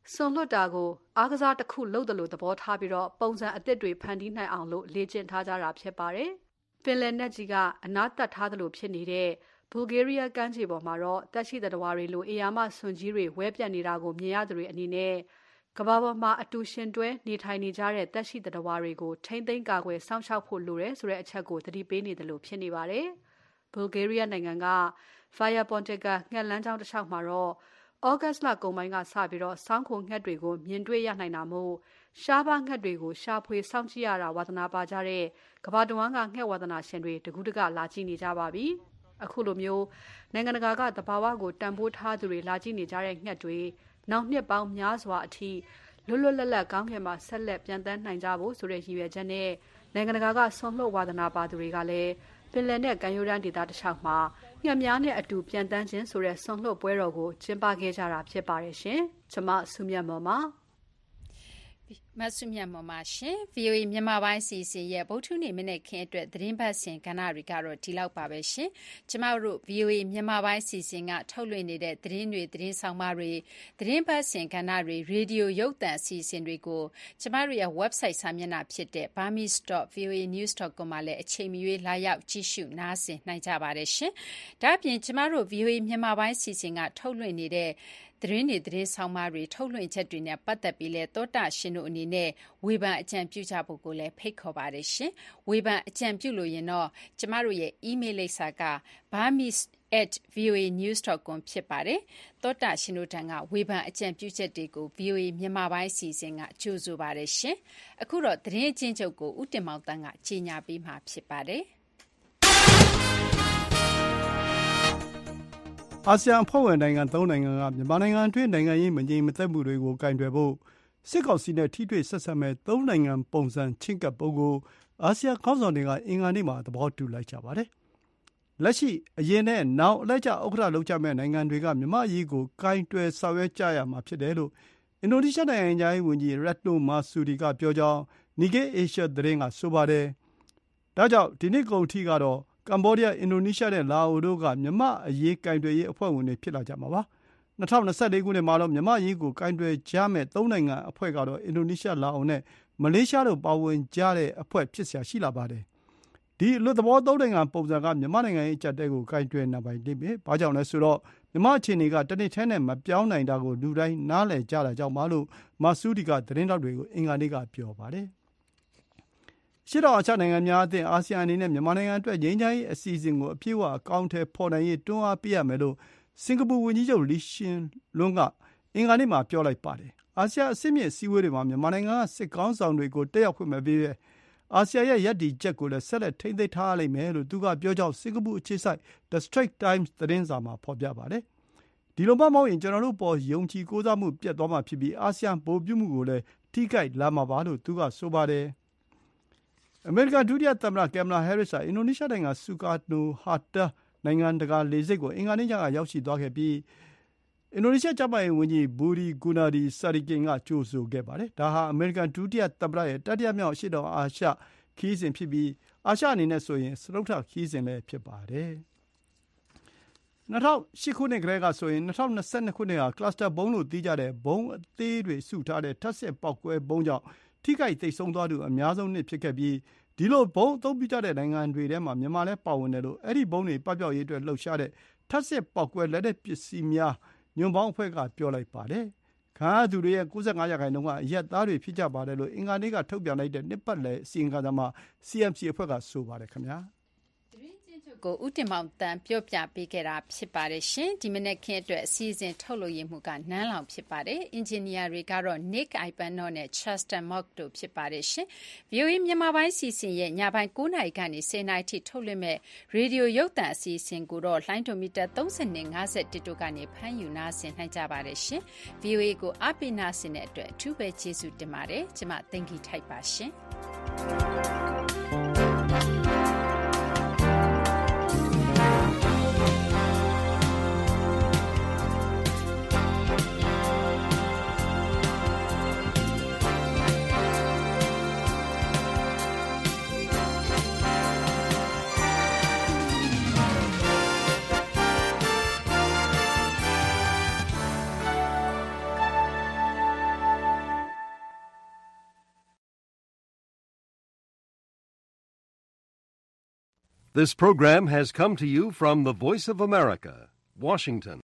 စွန့်လွတ်တာကိုအားကစားတစ်ခုလုပ်တယ်လို့သဘောထားပြီးတော့ပုံစံအသစ်တွေဖန်တီးနိုင်အောင်လို့လေ့ကျင့်ထားကြတာဖြစ်ပါတယ်။ပင်လယ်နက်ကြီးကအနားတက်ထားတယ်လို့ဖြစ်နေတဲ့ဘူဂေးရီးယားကမ်းခြေပေါ်မှာတော့တက်ရှိတဲ့တဝါတွေလိုအေယာမစွန်ကြီးတွေဝဲပြတ်နေတာကိုမြင်ရသူတွေအနေနဲ့ကမ္ဘာပေါ်မှာအတူရှင်တွဲနေထိုင်နေကြတဲ့တက်ရှိတဲ့တဝါတွေကိုထိမ့်သိမ်းကာကွယ်စောင့်ရှောက်ဖို့လိုတယ်ဆိုတဲ့အချက်ကိုသတိပေးနေတယ်လို့ဖြစ်နေပါတယ်။ဘူဂေးရီးယားနိုင်ငံက Fire Pontica ငှက်လန်းချောင်းတစ်လျှောက်မှာတော့ဩဂတ်စ်လကုန်ပိုင်းကစပြီးတော့စောင်းခိုငှက်တွေကိုမြင်တွေ့ရနိုင်တာမို့ရှားပါးငှက်တွေကိုရှာဖွေစောင့်ကြည့်ရတာဝါသနာပါကြတဲ့ကမ္ဘာတဝန်းကငှက်ဝါသနာရှင်တွေတကူးတကလာကြည့်နေကြပါပြီ။အခုလိုမျိုးနိုင်ငံတကာကတဘာဝကိုတန်ဖိုးထားသူတွေလာကြည့်နေကြတဲ့ငှက်တွေနောက်နှစ်ပေါင်းများစွာအထိလွတ်လွတ်လပ်လပ်ကောင်းကင်မှာဆက်လက်ပြန်တန်းနိုင်ကြဖို့ဆိုတဲ့ရည်ရွယ်ချက်နဲ့နိုင်ငံတကာကဆွန်လွှတ်ဝါသနာပါသူတွေကလည်းပင်လယ်နဲ့ကမ်းရိုးတန်းဒေသတစ်လျှောက်မှာငှက်များနဲ့အတူပြန်တန်းခြင်းဆိုတဲ့ဆွန်လွှတ်ပွဲတော်ကိုကျင်းပခဲ့ကြတာဖြစ်ပါတယ်ရှင်။ကျွန်မဆုမြတ်မော်ပါမဆုမြတ်မော်ပါရှင် VOA မြန်မာပိုင်းစီစဉ်ရဲ့ဗုဒ္ဓနေ့မနေ့ခင်းအတွက်သတင်းပတ်စဉ်ကဏ္ဍတွေကတော့ဒီလောက်ပါပဲရှင်ကျမတို့ VOA မြန်မာပိုင်းစီစဉ်ကထုတ်လွှင့်နေတဲ့သတင်းတွေသတင်းဆောင်မတွေသတင်းပတ်စဉ်ကဏ္ဍတွေရေဒီယိုရုပ်သံအစီအစဉ်တွေကိုကျမတို့ရဲ့ website စာမျက်နှာဖြစ်တဲ့ burmese.voanews.com မှာလည်းအချိန်မရွေးလာရောက်ကြည့်ရှုနားဆင်နိုင်ကြပါတယ်ရှင်ဒါအပြင်ကျမတို့ VOA မြန်မာပိုင်းစီစဉ်ကထုတ်လွှင့်နေတဲ့သတင်းတွေသတင်းဆောင်မတွေထုတ်လွှင့်ချက်တွေနဲ့ပတ်သက်ပြီးလဲသောတာရှင်တို့အနေနဲ့ဝေဖန်အကြံပြုကြဖို့ကိုလည်းဖိတ်ခေါ်ပါတယ်ရှင်။ဝေဖန်အကြံပြုလို့ရင်တော့ကျမတို့ရဲ့ email လိပ်စာက burmese@voanews.com ဖြစ်ပါတယ်။သောတာရှင်တို့ထံကဝေဖန်အကြံပြုချက်တွေကို VOA မြန်မာပိုင်းစီစဉ်ကကြိုဆိုပါတယ်ရှင်။အခုတော့သတင်းအချင်းချုပ်ကိုဦးတင်မောင်တန်းကကြီးညာပေးမှာဖြစ်ပါတယ်။အာဆီယံအဖွဲ့ဝင်နိုင်ငံ၃နိုင်ငံကမြန်မာနိုင်ငံအတွင်းနိုင်ငံရေးမငြိမ်မသက်မှုတွေကိုကင်တွယ်ဖို့စစ်ကောင်စီနဲ့ထိတွေ့ဆက်ဆံမဲ့၃နိုင်ငံပုံစံချင်းကပ်ပုံကိုအာဆီယံခေါင်းဆောင်တွေကအင်္ဂါနေ့မှာသဘောတူလိုက်ကြပါတယ်။လက်ရှိအရင်နဲ့နောက်အလှည့်ကျဥက္ကဋ္ဌလုပ်ကြမဲ့နိုင်ငံတွေကမြန်မာအရေးကိုကင်တွယ်ဆောင်ရွက်ကြရမှာဖြစ်တယ်လို့အင်ဒိုနီးရှားနိုင်ငံသားရေးဝန်ကြီး Retno Marsudi ကပြောကြောင်း Nikkei Asia သတင်းကဆိုပါတယ်။ဒါကြောင့်ဒီနှစ်ကုန်ထိကတော့ကမ္ဘောဒီးယား၊အင်ဒိုနီးရှားနဲ့လာအိုတို့ကမြန်မာ့အရေးကိုင်တွယ်ရေးအဖွဲ့ဝင်တွေဖြစ်လာကြမှာပါ။2024ခုနှစ်မှာတော့မြန်မာ့အရေးကိုကိုင်တွယ်ကြမဲ့၃နိုင်ငံအဖွဲ့ကတော့အင်ဒိုနီးရှား၊လာအိုနဲ့မလေးရှားတို့ပါဝင်ကြတဲ့အဖွဲ့ဖြစ်เสียရှိလာပါတယ်။ဒီအလွတ်သဘော၃နိုင်ငံပုံစံကမြန်မာနိုင်ငံရဲ့အကျပ်တဲကိုကိုင်တွယ်နိုင်ပါလိမ့်မယ်။ဘာကြောင့်လဲဆိုတော့မြန်မာအခြေအနေကတနေ့ထဲနဲ့မပြောင်းနိုင်တာကိုလူတိုင်းနားလည်ကြတာကြောင့်ပါလို့မာဆူဒီကသတင်းတောက်တွေကိုအင်္ဂါနေ့ကပြောပါတယ်။ရှေ့တောင်အာရှနိုင်ငံများအသင်းအာဆီယံအနေနဲ့မြန်မာနိုင်ငံအတွက်ငြိမ်းချမ်းရေးအစီအစဉ်ကိုအပြည့်အဝအကောင်အထည်ဖော်နိုင်ရေးတွန်းအားပေးရမယ်လို့စင်ကာပူဝန်ကြီးချုပ်လီရှင်လွန်းကအင်္ဂါနေ့မှာပြောလိုက်ပါတယ်။အာဆီယံအဆင့်မြင့်အစည်းအဝေးတွေမှာမြန်မာနိုင်ငံကစစ်ခေါင်းဆောင်တွေကိုတက်ရောက်ခွင့်မပေးဘဲအာဆီယံရဲ့ရပ်တည်ချက်ကိုလည်းဆက်လက်ထိန်းသိမ်းထားရလိမ့်မယ်လို့သူကပြောကြောင်းစင်ကာပူအခြေစိုက် The Straits Times သတင်းစာမှာဖော်ပြပါတယ်။ဒီလိုမှမဟုတ်ရင်ကျွန်တော်တို့ပေါ်ယုံကြည်ကိုးစားမှုပြတ်သွားမှာဖြစ်ပြီးအာဆီယံဗိုလ်ပြုမှုကိုလည်းထိခိုက်လာမှာပါလို့သူကဆိုပါတယ်။အမေရိကန်ဒုတိယသမ္မတကင်မလာဟဲရစ်ဟာအင်ဒိုနီးရှားနိုင်ငံဆူကာနိုဟာတာနိုင်ငံတကာလေဆိပ်ကိုအင်္ဂါနေ့ညကရောက်ရှိသွားခဲ့ပြီးအင်ဒိုနီးရှားကျန်းမာရေးဝန်ကြီးဘူဒီဂူနာဒီဆာဒီကင်ကကြိုဆိုခဲ့ပါတယ်။ဒါဟာအမေရိကန်ဒုတိယသမ္မတရဲ့တတိယမြောက်အရှေ့တောင်အာရှခရီးစဉ်ဖြစ်ပြီးအာရှအနေနဲ့ဆိုရင်စတုတ္ထခရီးစဉ်လည်းဖြစ်ပါတယ်။2008ခုနှစ်ကတည်းကဆိုရင်2022ခုနှစ်ဟာကလပ်စတာဘုံလို့သိကြတဲ့ဘုံအသေးတွေစုထားတဲ့ထပ်ဆင့်ပေါက်ကွဲဘုံကြောင့်ထိခိုက်သိမ်းဆုံးသွားသူအများဆုံးနှစ်ဖြစ်ခဲ့ပြီးဒီလိုဘုံအသုံးပြုကြတဲ့နိုင်ငံတွေထဲမှာမြန်မာလည်းပါဝင်တယ်လို့အဲ့ဒီဘုံတွေပပျောက်ရေးအတွက်လှုပ်ရှားတဲ့ထပ်ဆင့်ပေါက်ကွဲလက်နက်ပစ္စည်းများညွန့်ပေါင်းအဖွဲ့ကပြောလိုက်ပါတယ်။ခံရသူတွေရဲ့95%ကအရက်သားတွေဖြစ်ကြပါတယ်လို့အင်္ဂါနေ့ကထုတ်ပြန်လိုက်တဲ့နှစ်ပတ်လည်အစီရင်ခံစာမှာ CMC အဖွဲ့ကဆိုပါတယ်ခင်ဗျာ။ကိုဦးတင်မောင်တန်းပြောပြပေးခဲ့တာဖြစ်ပါတယ်ရှင်ဒီမနေ့ခင်းအတွက်အစည်းအဝေးထုတ်လို့ရမှုကနန်းလောင်ဖြစ်ပါတယ်အင်ဂျင်နီယာတွေကတော့ Nick Ivanov နဲ့ Chester Mock တို့ဖြစ်ပါတယ်ရှင် VOA မြန်မာပိုင်းစီစဉ်ရဲ့ညပိုင်း9နာရီကနေ10နာရီထိထုတ်လွှင့်မဲ့ရေဒီယိုရုပ်သံအစီအစဉ်ကိုတော့လိုင်းဒိုမီတာ30နဲ့51တို့ကနေဖမ်းယူနာဆင်နိုင်ကြပါတယ်ရှင် VOA ကိုအားပေးနာဆင်တဲ့အတွက်အထူးပဲကျေးဇူးတင်ပါတယ်ကျွန်မသိင်္ဂီထိုက်ပါရှင် This program has come to you from the Voice of America, Washington.